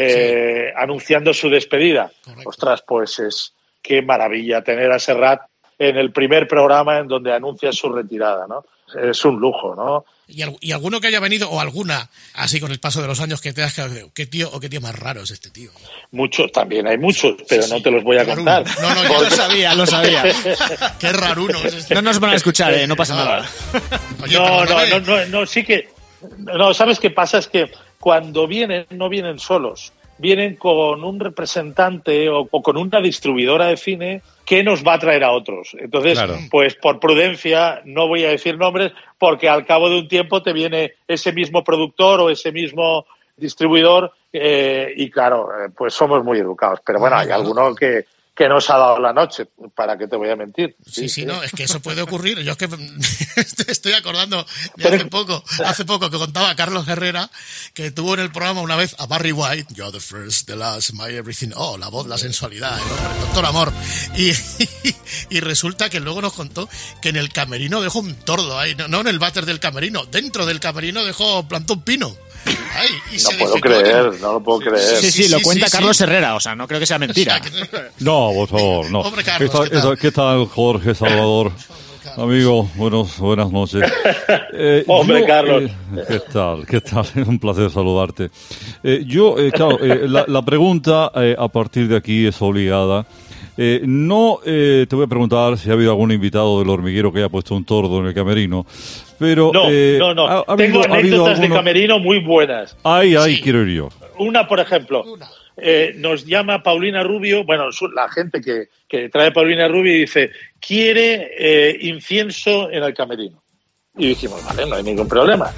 eh, sí. anunciando su despedida. Correcto. Ostras, pues es qué maravilla tener a Serrat en el primer programa en donde anuncia su retirada, ¿no? Es un lujo, ¿no? Y, y alguno que haya venido, o alguna, así con el paso de los años, que te has quedado, qué tío o qué tío más raro es este tío. Muchos, también hay muchos, pero sí, sí. no te los voy a raruno. contar. No, no, yo lo sabía, lo sabía. Qué raruno es este. No nos van a escuchar, eh, no pasa no. nada. Oye, no, no, no, no, no, sí que... No, ¿sabes qué pasa? Es que cuando vienen, no vienen solos. Vienen con un representante o, o con una distribuidora de cine que nos va a traer a otros. Entonces, claro. pues por prudencia no voy a decir nombres porque al cabo de un tiempo te viene ese mismo productor o ese mismo distribuidor eh, y claro, eh, pues somos muy educados. Pero bueno, hay alguno que, que nos ha dado la noche, ¿para qué te voy a mentir? Sí, sí, sí, no, es que eso puede ocurrir. Yo es que estoy acordando de hace poco, hace poco que contaba Carlos Herrera que tuvo en el programa una vez a Barry White, You're the first, the last, my everything, oh, la voz, la sensualidad, el, hombre, el doctor amor. Y, y, y resulta que luego nos contó que en el camerino dejó un tordo ahí, no, no en el váter del camerino, dentro del camerino dejó, plantó un pino. Ay, y no se puedo creer, que... no lo puedo creer. Sí, sí, sí lo cuenta sí, Carlos sí. Herrera, o sea, no creo que sea mentira. O sea, que... No, por favor, no. Hombre, Carlos, ¿Qué, tal, ¿qué, tal? ¿Qué tal, Jorge Salvador? Amigo, buenos, buenas noches. Eh, Hombre, yo, Carlos. Eh, ¿Qué tal? ¿Qué tal? Es un placer saludarte. Eh, yo, eh, claro, eh, la, la pregunta eh, a partir de aquí es obligada. Eh, no eh, te voy a preguntar si ha habido algún invitado del hormiguero que haya puesto un tordo en el camerino, pero... No, eh, no, no. Ha, ha Tengo habido, anécdotas ha alguno... de camerino muy buenas. Ay, ay, sí. quiero ir yo. Una, por ejemplo, eh, nos llama Paulina Rubio, bueno, la gente que, que trae Paulina Rubio y dice, quiere eh, incienso en el camerino. Y dijimos, vale, no hay ningún problema.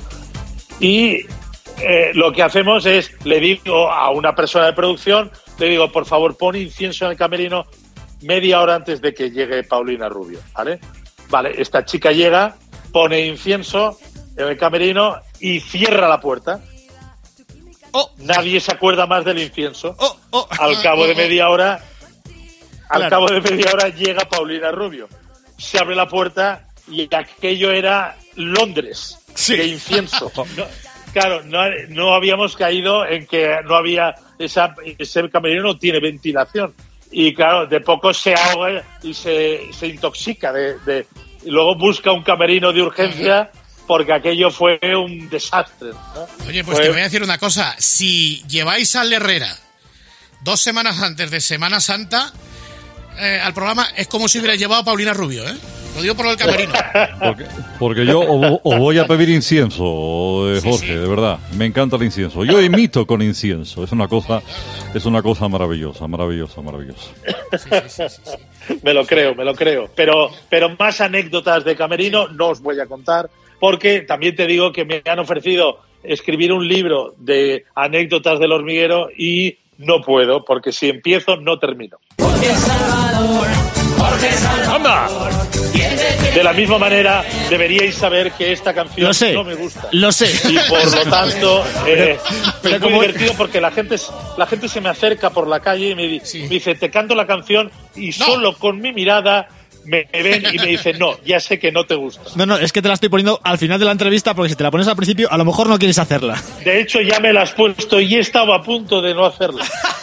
Y eh, lo que hacemos es, le digo a una persona de producción, le digo, por favor, pon incienso en el camerino media hora antes de que llegue Paulina Rubio, ¿vale? Vale, esta chica llega, pone incienso en el camerino y cierra la puerta. Oh. Nadie se acuerda más del incienso. Oh, oh, al cabo de media hora, al claro. cabo de media hora llega Paulina Rubio. Se abre la puerta y aquello era Londres sí. de incienso. No, claro, no, no habíamos caído en que no había esa, ese camerino no tiene ventilación. Y claro, de poco se ahoga y se, se intoxica. De, de, y luego busca un camerino de urgencia porque aquello fue un desastre, ¿no? Oye, pues fue... te voy a decir una cosa. Si lleváis al Herrera dos semanas antes de Semana Santa eh, al programa, es como si hubiera llevado a Paulina Rubio, ¿eh? Lo digo por el camerino. Porque, porque yo os, os voy a pedir incienso, eh, Jorge, sí, sí. de verdad. Me encanta el incienso. Yo imito con incienso. Es una cosa, es una cosa maravillosa, maravillosa, maravillosa. Sí, sí, sí, sí, sí. Me lo creo, me lo creo. Pero, pero más anécdotas de camerino no os voy a contar, porque también te digo que me han ofrecido escribir un libro de anécdotas del hormiguero y no puedo, porque si empiezo no termino. Jorge Salvador, Jorge Salvador. De la misma manera, deberíais saber que esta canción lo sé, no me gusta. Lo sé. Y por lo tanto, eh, pero, pero es muy como... divertido porque la gente, la gente se me acerca por la calle y me, di, sí. me dice, te canto la canción y no. solo con mi mirada me ven y me dicen, no, ya sé que no te gusta. No, no, es que te la estoy poniendo al final de la entrevista porque si te la pones al principio, a lo mejor no quieres hacerla. De hecho, ya me la has puesto y he estado a punto de no hacerla.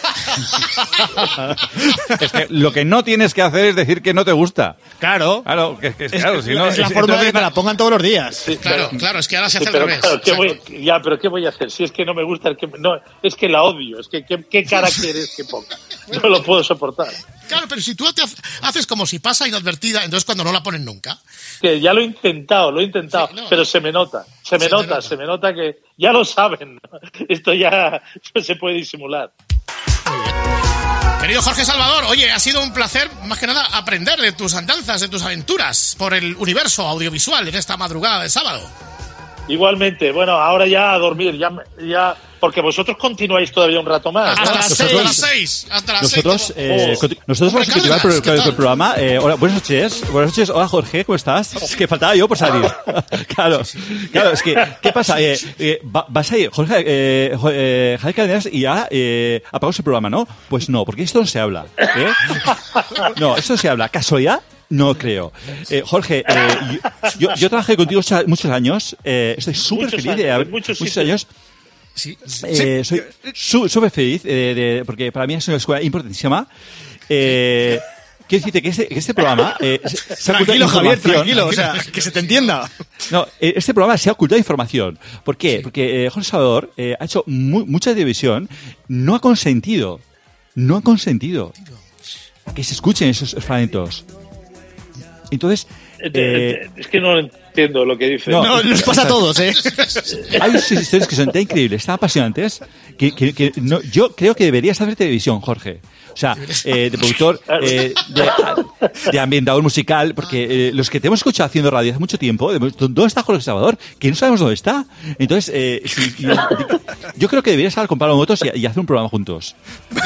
Es que lo que no tienes que hacer es decir que no te gusta. Claro. Claro, que, que, es, claro, si no, es la es, forma entonces... de que me la pongan todos los días. Sí, claro, pero, claro, es que ahora se hace pero, al revés. Claro, ¿qué voy, ya, pero ¿qué voy a hacer? Si es que no me gusta, el que, no, es que la odio. Es que ¿qué, qué cara quieres que ponga? No lo puedo soportar. Claro, pero si tú te haces como si pasa inadvertida, entonces cuando no la ponen nunca. Que ya lo he intentado, lo he intentado, sí, no, pero se me nota, se me se nota, nota, se me nota que ya lo saben. Esto ya no se puede disimular. Muy bien. Querido Jorge Salvador, oye, ha sido un placer, más que nada, aprender de tus andanzas, de tus aventuras por el universo audiovisual en esta madrugada de sábado. Igualmente, bueno, ahora ya a dormir, ya, ya porque vosotros continuáis todavía un rato más, ¿no? Hasta las Nosotros- seis, hasta las seis, hasta las Nosotros, seis. eh, Oh. conti- nosotros vamos a Hombre, continuar con el, Cárdenas, ¿qué con el tal? programa. Eh, hola, buenas noches. Buenas noches. Hola, Jorge, ¿cómo estás? Es que faltaba yo por salir. Claro, claro, es que, ¿qué pasa? Eh, eh, va- vas a ir, Jorge, eh, jo- eh, Javier Cárdenas, y ya eh, apagamos el programa, ¿no? Pues no, porque esto no se habla. ¿eh? No, esto no se habla. ¿Casualidad? No creo. Eh, Jorge, eh, yo, yo, yo trabajé contigo cha- muchos años. Eh, estoy súper Muchos feliz años, de haber en muchos muchos sitios. años. Sí, Eh, soy su- súper feliz, eh, de- porque para mí es una escuela importantísima. Eh, quiero decirte que este, que este programa eh, se, se ha ocultado Tranquilo, Javier, información. tranquilo, o sea, que se te entienda. No, eh, este programa se ha ocultado información. ¿Por qué? Porque eh, Jorge Salvador eh, ha hecho mu- mucha televisión, no ha consentido, no ha consentido que se escuchen esos fragmentos. Entonces, Eh, eh, Es que no entiendo lo que dice. No, No, nos pasa a todos, ¿eh? hay unas historias que son tan increíbles, tan apasionantes, que, que- que no, yo creo que deberías hacer televisión, Jorge. O sea, eh, de productor, eh, de, de ambientador musical, porque eh, los que te hemos escuchado haciendo radio hace mucho tiempo, de- ¿dónde está Jorge Salvador? Que no sabemos dónde está. Entonces, eh, si- yo, yo creo que deberías hablar con Pablo Motos y, y hacer un programa juntos.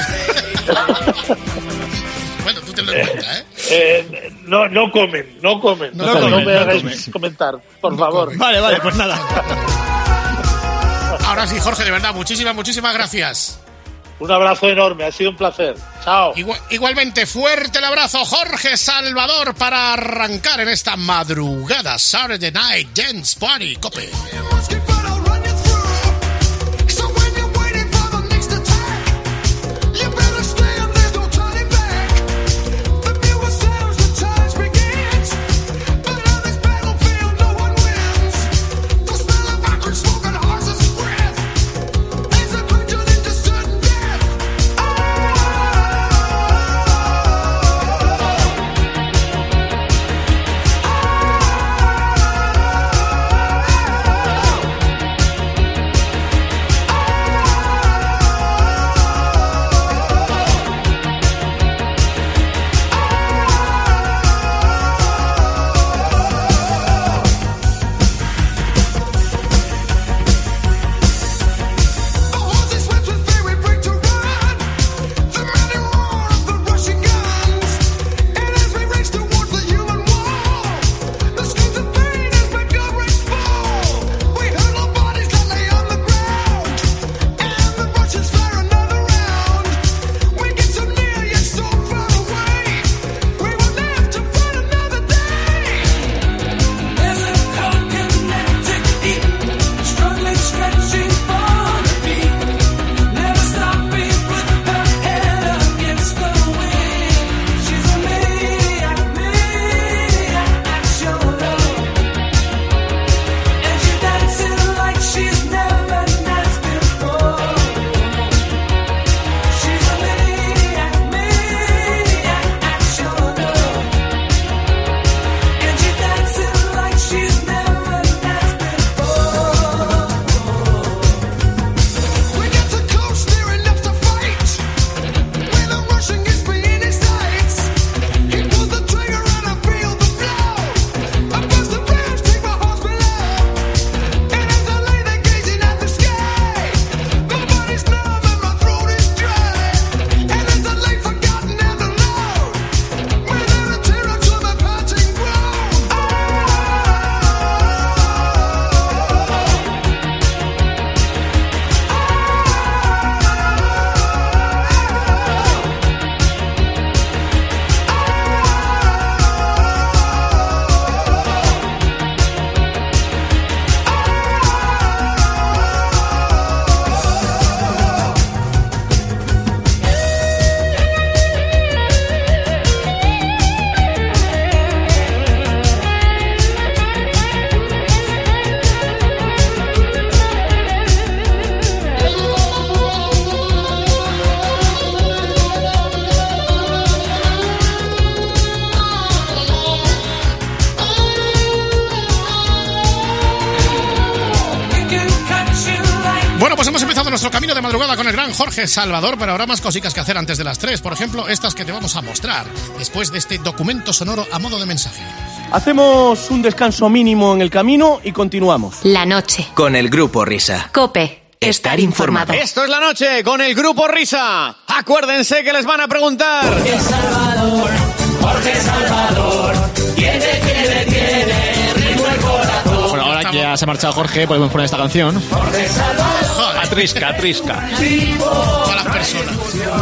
Bueno, tú te lo cuenta, ¿eh? Eh, no, no comen, no comen. No No, comen, no me no hagáis comen. comentar, por favor. Vale, vale, pues nada. Ahora sí, Jorge, de verdad, muchísimas, muchísimas gracias. Un abrazo enorme, ha sido un placer. Chao. Igual- igualmente, fuerte el abrazo, Jorge Salvador, para arrancar en esta madrugada Saturday Night Dance Party, Cope. Bueno, pues hemos empezado nuestro camino de madrugada con el gran Jorge Salvador, pero habrá más cositas que hacer antes de las tres. Por ejemplo, estas que te vamos a mostrar después de este documento sonoro a modo de mensaje. Hacemos un descanso mínimo en el camino y continuamos. La noche. Con el Grupo Risa. COPE. Estar informado. Esto es La Noche con el Grupo Risa. Acuérdense que les van a preguntar. Jorge Salvador, Jorge Salvador, tiene, tiene, tiene ritmo el corazón. Bueno, ahora que ya se ha marchado Jorge, podemos poner esta canción. Jorge Salvador. Atrisca, atrisca. Todas las personas.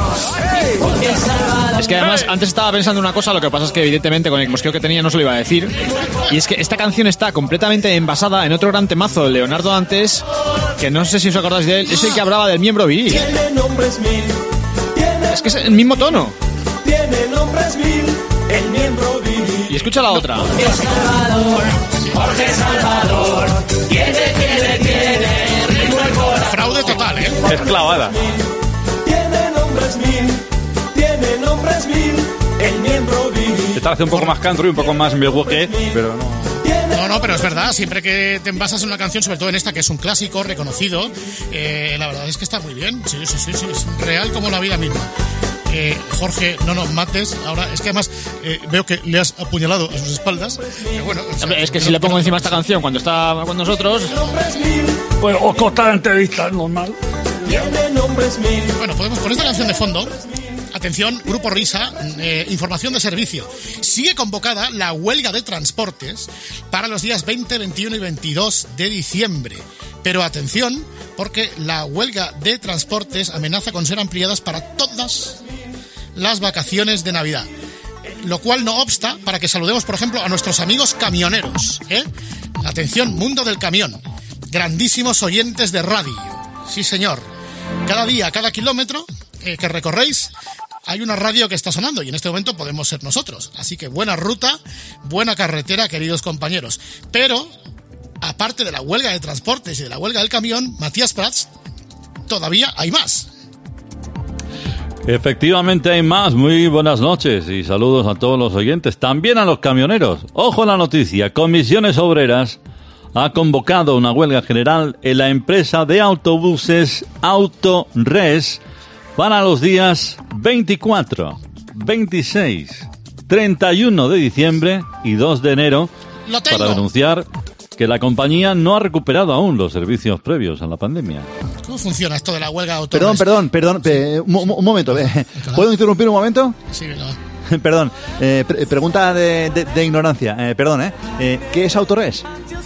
Es que además, antes estaba pensando una cosa, lo que pasa es que evidentemente con el mosqueo que tenía no se lo iba a decir. Y es que esta canción está completamente envasada en otro gran temazo de Leonardo Dantes, que no sé si os acordáis de él, es el que hablaba del miembro viril. Tiene nombres mil. Tiene Es que es el mismo tono. Tiene nombres mil. El miembro viril. Y escucha la otra. Jorge Salvador, Jorge Salvador, tiene, tiene, tiene ritmo el corazón. Fraude total, ¿eh? Es clavada. Tiene nombres mil. Tiene nombres mil. El miembro viril. Esta hace un poco más country, un poco más Milwaukee, pero no... No, no, pero es verdad, siempre que te envasas en una canción, sobre todo en esta, que es un clásico reconocido, eh, la verdad es que está muy bien. Sí, sí, sí, sí, es real como la vida misma. Eh, Jorge, no nos mates. Ahora, es que además eh, veo que le has apuñalado a sus espaldas. Pero bueno, o sea, Hombre, es que si le pongo encima esta canción cuando está con nosotros... Pues os cortar entrevistas, normal. Tiene nombres mil. Bueno, podemos con esta canción de fondo. Atención, Grupo Risa, eh, información de servicio. Sigue convocada la huelga de transportes para los días veinte, veintiuno y veintidós de diciembre. Pero atención, porque la huelga de transportes amenaza con ser ampliadas para todas las vacaciones de Navidad. Lo cual no obsta para que saludemos, por ejemplo, a nuestros amigos camioneros. ¿eh? Atención, mundo del camión. Grandísimos oyentes de radio. Sí, señor. Cada día, cada kilómetro eh, que recorréis, hay una radio que está sonando y en este momento podemos ser nosotros. Así que buena ruta, buena carretera, queridos compañeros. Pero, aparte de la huelga de transportes y de la huelga del camión, Matías Prats, todavía hay más. Efectivamente hay más. Muy buenas noches y saludos a todos los oyentes, también a los camioneros. Ojo a la noticia, Comisiones Obreras ha convocado una huelga general en la empresa de autobuses Autores para los días veinticuatro, veintiséis, treinta y uno de diciembre y dos de enero Lo tengo. para denunciar que la compañía no ha recuperado aún los servicios previos a la pandemia. ¿Cómo funciona esto de la huelga de autores? Perdón, perdón, perdón, eh, un, un momento. eh, ¿Puedo interrumpir un momento? Sí, venga. Perdón, eh, pre- pregunta de, de, de ignorancia, eh, perdón, ¿eh? eh ¿Qué es Autores?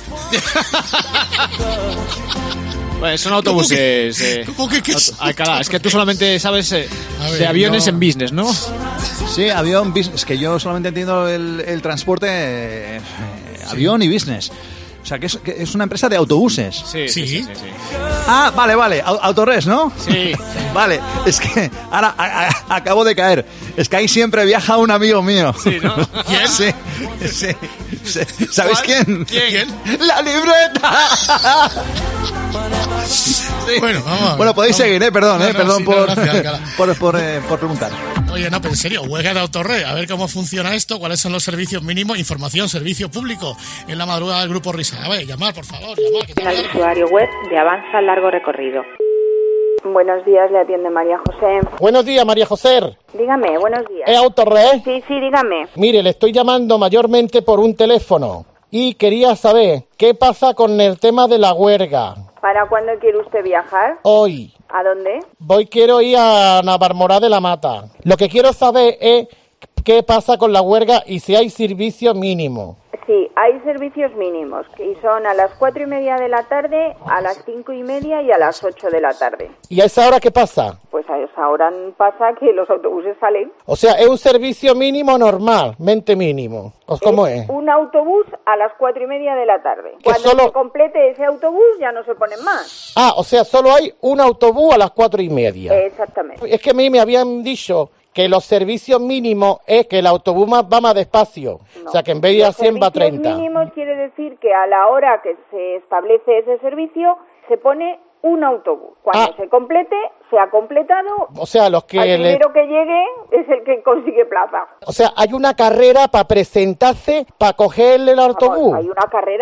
Bueno, son autobuses. Eh, ¿Cómo que qué es? Alcalá, es que tú solamente sabes eh, ver, de aviones no. en business, ¿no? Sí, avión, business. Es que yo solamente entiendo el, el transporte eh, avión y business. O sea, que es, que es una empresa de autobuses. Sí, sí, sí. sí, sí. Ah, vale, vale. Au- Autores, ¿no? Sí. Vale, es que ahora a- a- acabo de caer. Es que ahí siempre viaja un amigo mío. Sí, ¿no? ¿Quién? Sí, sí, sí. ¿Sabéis quién? ¿Quién? ¡La libreta! Sí. Bueno, vamos. Bueno, podéis vamos. seguir, ¿eh? Perdón, No, ¿eh? no, Perdón sí, por, no, gracias, Alcalá. por, por, eh, por preguntar. Oye, no, pero en serio, huelga de Autores, a ver cómo funciona esto, cuáles son los servicios mínimos, información, servicio público en la madrugada del Grupo Risa. A ver, llamar, por favor, llamar. Que En el usuario web de Avanza Largo Recorrido. Buenos días, le atiende María José. Buenos días, María José. Dígame, buenos días. ¿Es Autores? Sí, sí, dígame. Mire, le estoy llamando mayormente por un teléfono y quería saber qué pasa con el tema de la huelga. ¿Para cuándo quiere usted viajar? Hoy ¿A dónde? voy, quiero ir a Navalmoral de la Mata. Lo que quiero saber es qué pasa con la huelga y si hay servicio mínimo. Sí, hay servicios mínimos, que son a las cuatro y media de la tarde, a las cinco y media y a las ocho de la tarde. ¿Y a esa hora qué pasa? Pues a esa hora pasa que los autobuses salen. O sea, es un servicio mínimo normalmente mínimo. ¿O cómo es? Un autobús a las cuatro y media de la tarde. Que Cuando solo- se complete ese autobús ya no se ponen más. Ah, o sea, solo hay un autobús a las cuatro y media. Exactamente. Es que a mí me habían dicho que los servicios mínimos es que el autobús más- va más despacio. O sea, que en vez de ir a Los cien va a servicios treinta. mínimos quiere decir que a la hora que se establece ese servicio se pone un autobús. Cuando se complete, se ha completado. O sea, los que Al le- primero que llegue es el que consigue plaza. O sea, hay una carrera para presentarse, para cogerle el autobús. Hay una carrera, no.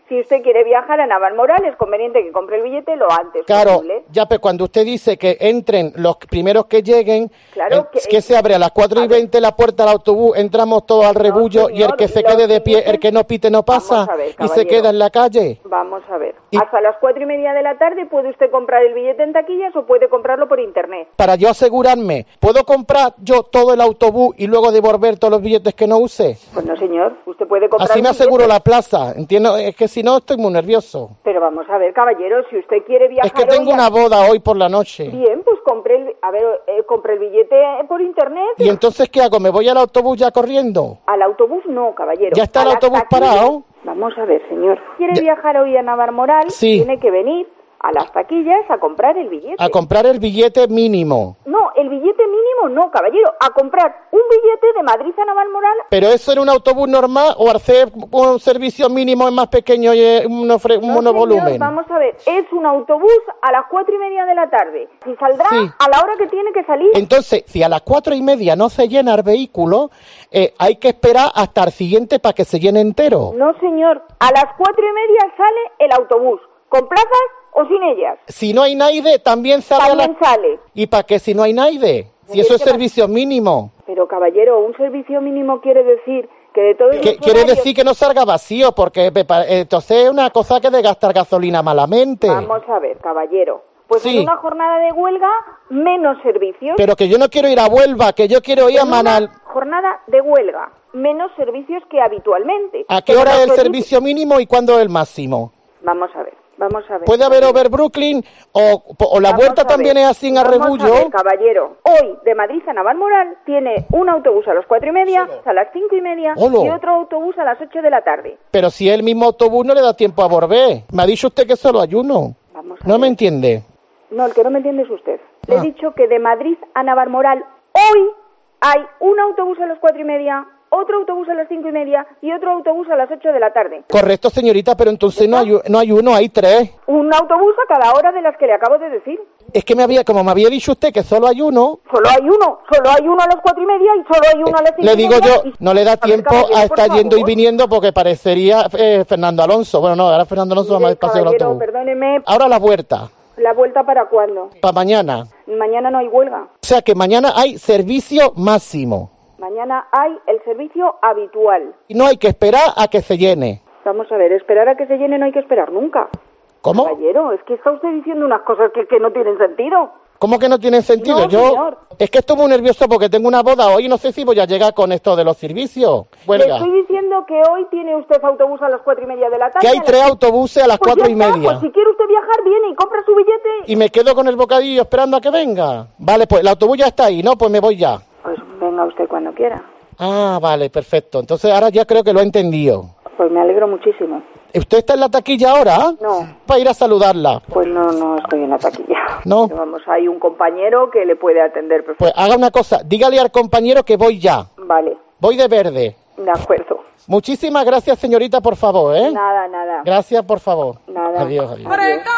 Si usted quiere viajar a Navalmoral, es conveniente que compre el billete lo antes Claro, posible. ya pues cuando usted dice que entren los primeros que lleguen, Claro, eh, que- que, se abre a las cuatro y veinte la puerta del autobús, entramos todos al rebullo y el que se quede de pie, el que no pite no pasa Vamos a ver, y se caballero. queda en la calle. Vamos a ver. Hasta las cuatro y media de la tarde puede usted comprar el billete en taquillas o puede comprarlo por internet. Para yo asegurarme, ¿puedo comprar yo todo el autobús y luego devolver todos los billetes que no use? Pues no, señor. Usted puede comprar Así me un aseguro billete. la plaza, entiendo, es que si no estoy muy nervioso. Pero vamos a ver, caballero, si usted quiere viajar Es que tengo hoy a- una boda hoy por la noche. Bien, pues compre el, a ver, eh, compre el billete por internet. ¿Y entonces qué hago? ¿Me voy al autobús ya corriendo? Al autobús no, caballero. ¿Ya está A el las autobús taquillas- parado? Vamos a ver, señor. ¿Quiere viajar hoy a Navalmoral? Sí. Tiene que venir a las taquillas a comprar el billete. A comprar el billete mínimo. No, el billete mínimo no, caballero. A comprar un billete de Madrid a Navalmoral. ¿Pero eso en un autobús normal o hacer un servicio mínimo es más pequeño y es un, ofre- un No, monovolumen? señor, vamos a ver. Es un autobús a las cuatro y media de la tarde. Si saldrá Sí. a la hora que tiene que salir. Entonces, si a las cuatro y media no se llena el vehículo, eh, hay que esperar hasta el siguiente para que se llene entero. No, señor. A las cuatro y media sale el autobús. ¿Con plazas o sin ellas? Si no hay naide, también sale También a la... sale. ¿Y para qué si no hay naide? Si Es eso es que va- servicio mínimo. Pero, caballero, un servicio mínimo quiere decir que de todos Que, los quiere horarios- decir que no salga vacío, porque me pa- entonces es una cosa que de gastar gasolina malamente. Vamos a ver, caballero. Pues Sí. en una jornada de huelga, menos servicios. Pero que yo no quiero ir a Huelva, que yo quiero ir a En una Manal. jornada de huelga, menos servicios que habitualmente. ¿A qué Pero hora los es el servicios- servicio mínimo y cuándo es el máximo? Vamos a ver, vamos a ver. ¿Puede haber Over Brooklyn o, o la Vamos vuelta a también ver, es así en vamos Arrebullo? a ver, caballero. Hoy, de Madrid a Navalmoral, tiene un autobús a las cuatro y media, a las cinco y media, Hola. y otro autobús a las ocho de la tarde. Pero si es el mismo autobús no le da tiempo a volver. Me ha dicho usted que solo hay uno. Vamos a No ver. me entiende. No, el que no me entiende es usted. Le Ah. he dicho que de Madrid a Navalmoral, hoy hay un autobús a las cuatro y media, otro autobús a las cinco y media y otro autobús a las ocho de la tarde. Correcto, señorita, pero entonces no hay, u- no hay uno, hay tres. Un autobús a cada hora de las que le acabo de decir. Es que me había, como me había dicho usted que solo hay uno, Solo hay uno, solo hay uno a las cuatro y media y solo hay uno a las cinco le y digo media. yo, y- no le da A ver, tiempo caballero, a por estar yendo y favor. viniendo porque parecería eh, Fernando Alonso. Bueno, no, ahora Fernando Alonso va más Mire, despacio del caballero, autobús. perdóneme, Ahora la vuelta, ¿la vuelta para cuándo? para mañana. Mañana no hay huelga. O sea que mañana hay servicio máximo. Mañana hay el servicio habitual. Y no hay que esperar a que se llene. Vamos a ver, esperar a que se llene no hay que esperar nunca. ¿Cómo? Caballero, es que está usted diciendo unas cosas que, que no tienen sentido. ¿Cómo que no tiene sentido? No, Yo señor. es que estoy muy nervioso porque tengo una boda hoy y no sé si voy a llegar con esto de los servicios. Le Huelga. estoy diciendo que hoy tiene usted autobús a las cuatro y media de la tarde. Que hay a las- tres autobuses a las Pues cuatro ya y está, media. Pues si quiere usted viajar, viene y compra su billete. Y me quedo con el bocadillo esperando a que venga. Vale, pues el autobús ya está ahí, ¿no? Pues me voy ya. Pues venga usted cuando quiera. Ah, vale, perfecto. Entonces ahora ya creo que lo he entendido. Pues me alegro muchísimo. ¿Usted está en la taquilla ahora? No. Para ir a saludarla. Pues no, no estoy en la taquilla. No. Vamos, hay un compañero que le puede atender Pues perfectamente. haga una cosa, dígale al compañero que voy ya. Vale, Voy de verde. de acuerdo. Muchísimas gracias, señorita, por favor, ¿eh? Nada, nada. Gracias, por favor. Nada. Adiós, adiós.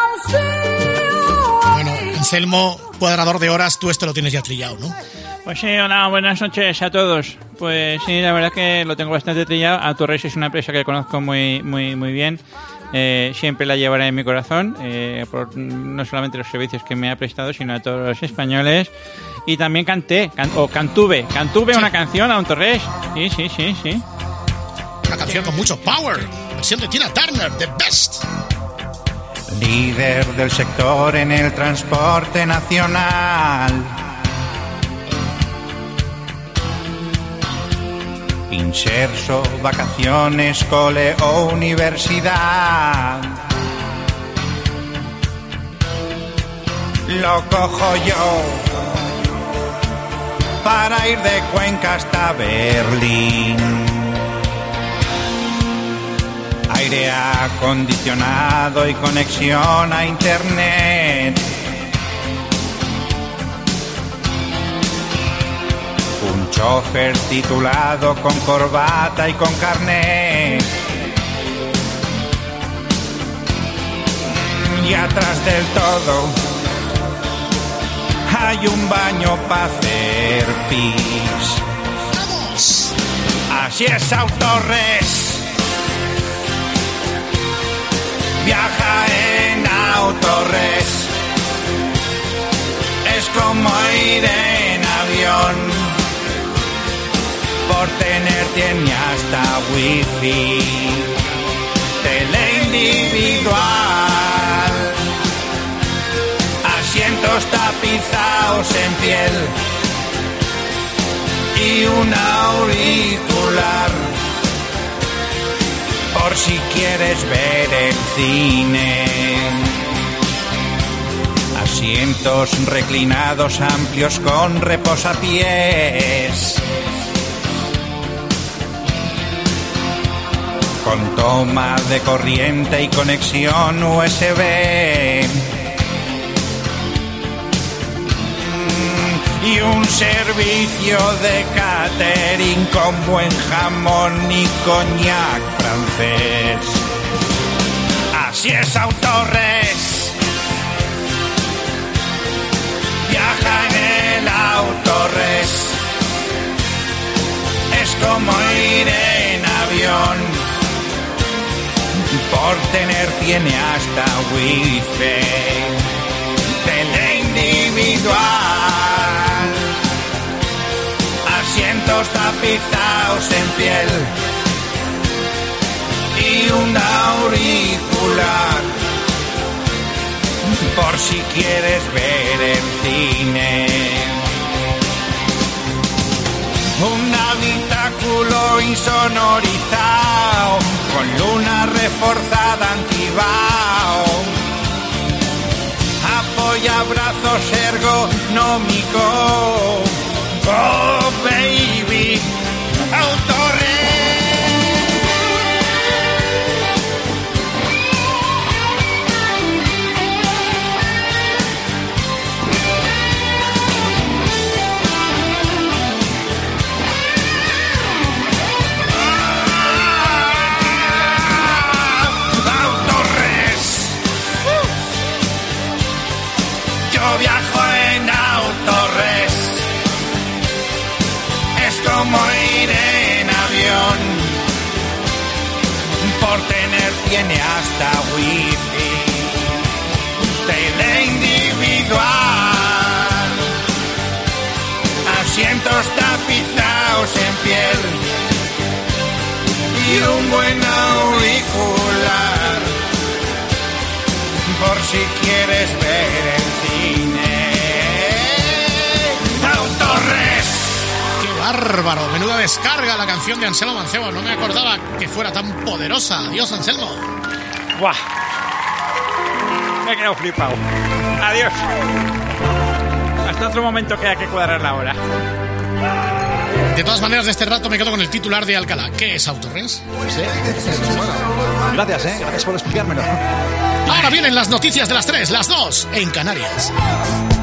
Bueno, Anselmo, cuadrador de horas, tú esto lo tienes ya trillado, ¿no? Pues sí, hola, buenas noches a todos. Pues sí, la verdad que lo tengo bastante trillado. Autores es una empresa que conozco muy muy muy bien. Eh, siempre la llevaré en mi corazón, eh, por no solamente los servicios que me ha prestado, sino a todos los españoles. Y también canté, can- o cantuve, cantuve una canción a Autores. Sí, sí, sí, sí. Una canción con mucho power. Versión de Tina Turner, The Best. Líder del sector en el transporte nacional. Inserso, vacaciones, cole o universidad. Lo cojo yo para ir de Cuenca hasta Berlín. Aire acondicionado y conexión a internet. Un chofer titulado con corbata y con carnet. Y atrás del todo hay un baño para hacer pis. ¡Vamos! Así es, Autorres. Viaja en Autores, es como ir en avión. Por tener tiene hasta wifi, tele individual, asientos tapizados en piel y un auricular, por si quieres ver el cine. Asientos reclinados amplios con reposapiés, con toma de corriente y conexión U S B. Y un servicio de catering con buen jamón y coñac francés. Así es Autores. Viaja en el Autores, es como ir en avión. Por tener tiene hasta wifi, tele individual, asientos tapizados en piel y un auricular, por si quieres ver el cine. Un habitáculo insonorizado con luna reforzada antibao, apoyabrazos ergonómico. Oh baby, Autores. Viajo en Autores, es como ir en avión. Por tener tiene hasta wifi, tele individual, asientos tapizados en piel y un buen auricular, por si quieres ver el cine. Autores. ¡Qué bárbaro! Menuda descarga la canción de Anselmo Mancebo. No me acordaba que fuera tan poderosa. Adiós, Anselmo. ¡Buah! Me he quedado flipado. Adiós. Hasta otro momento que hay que cuadrar la hora. De todas maneras, de este rato me quedo con el titular de Alcalá. ¿Qué es Autores? Pues sí. Bueno, gracias, ¿eh? Gracias por explicármelo. Ahora vienen las noticias de las tres, las dos, en Canarias.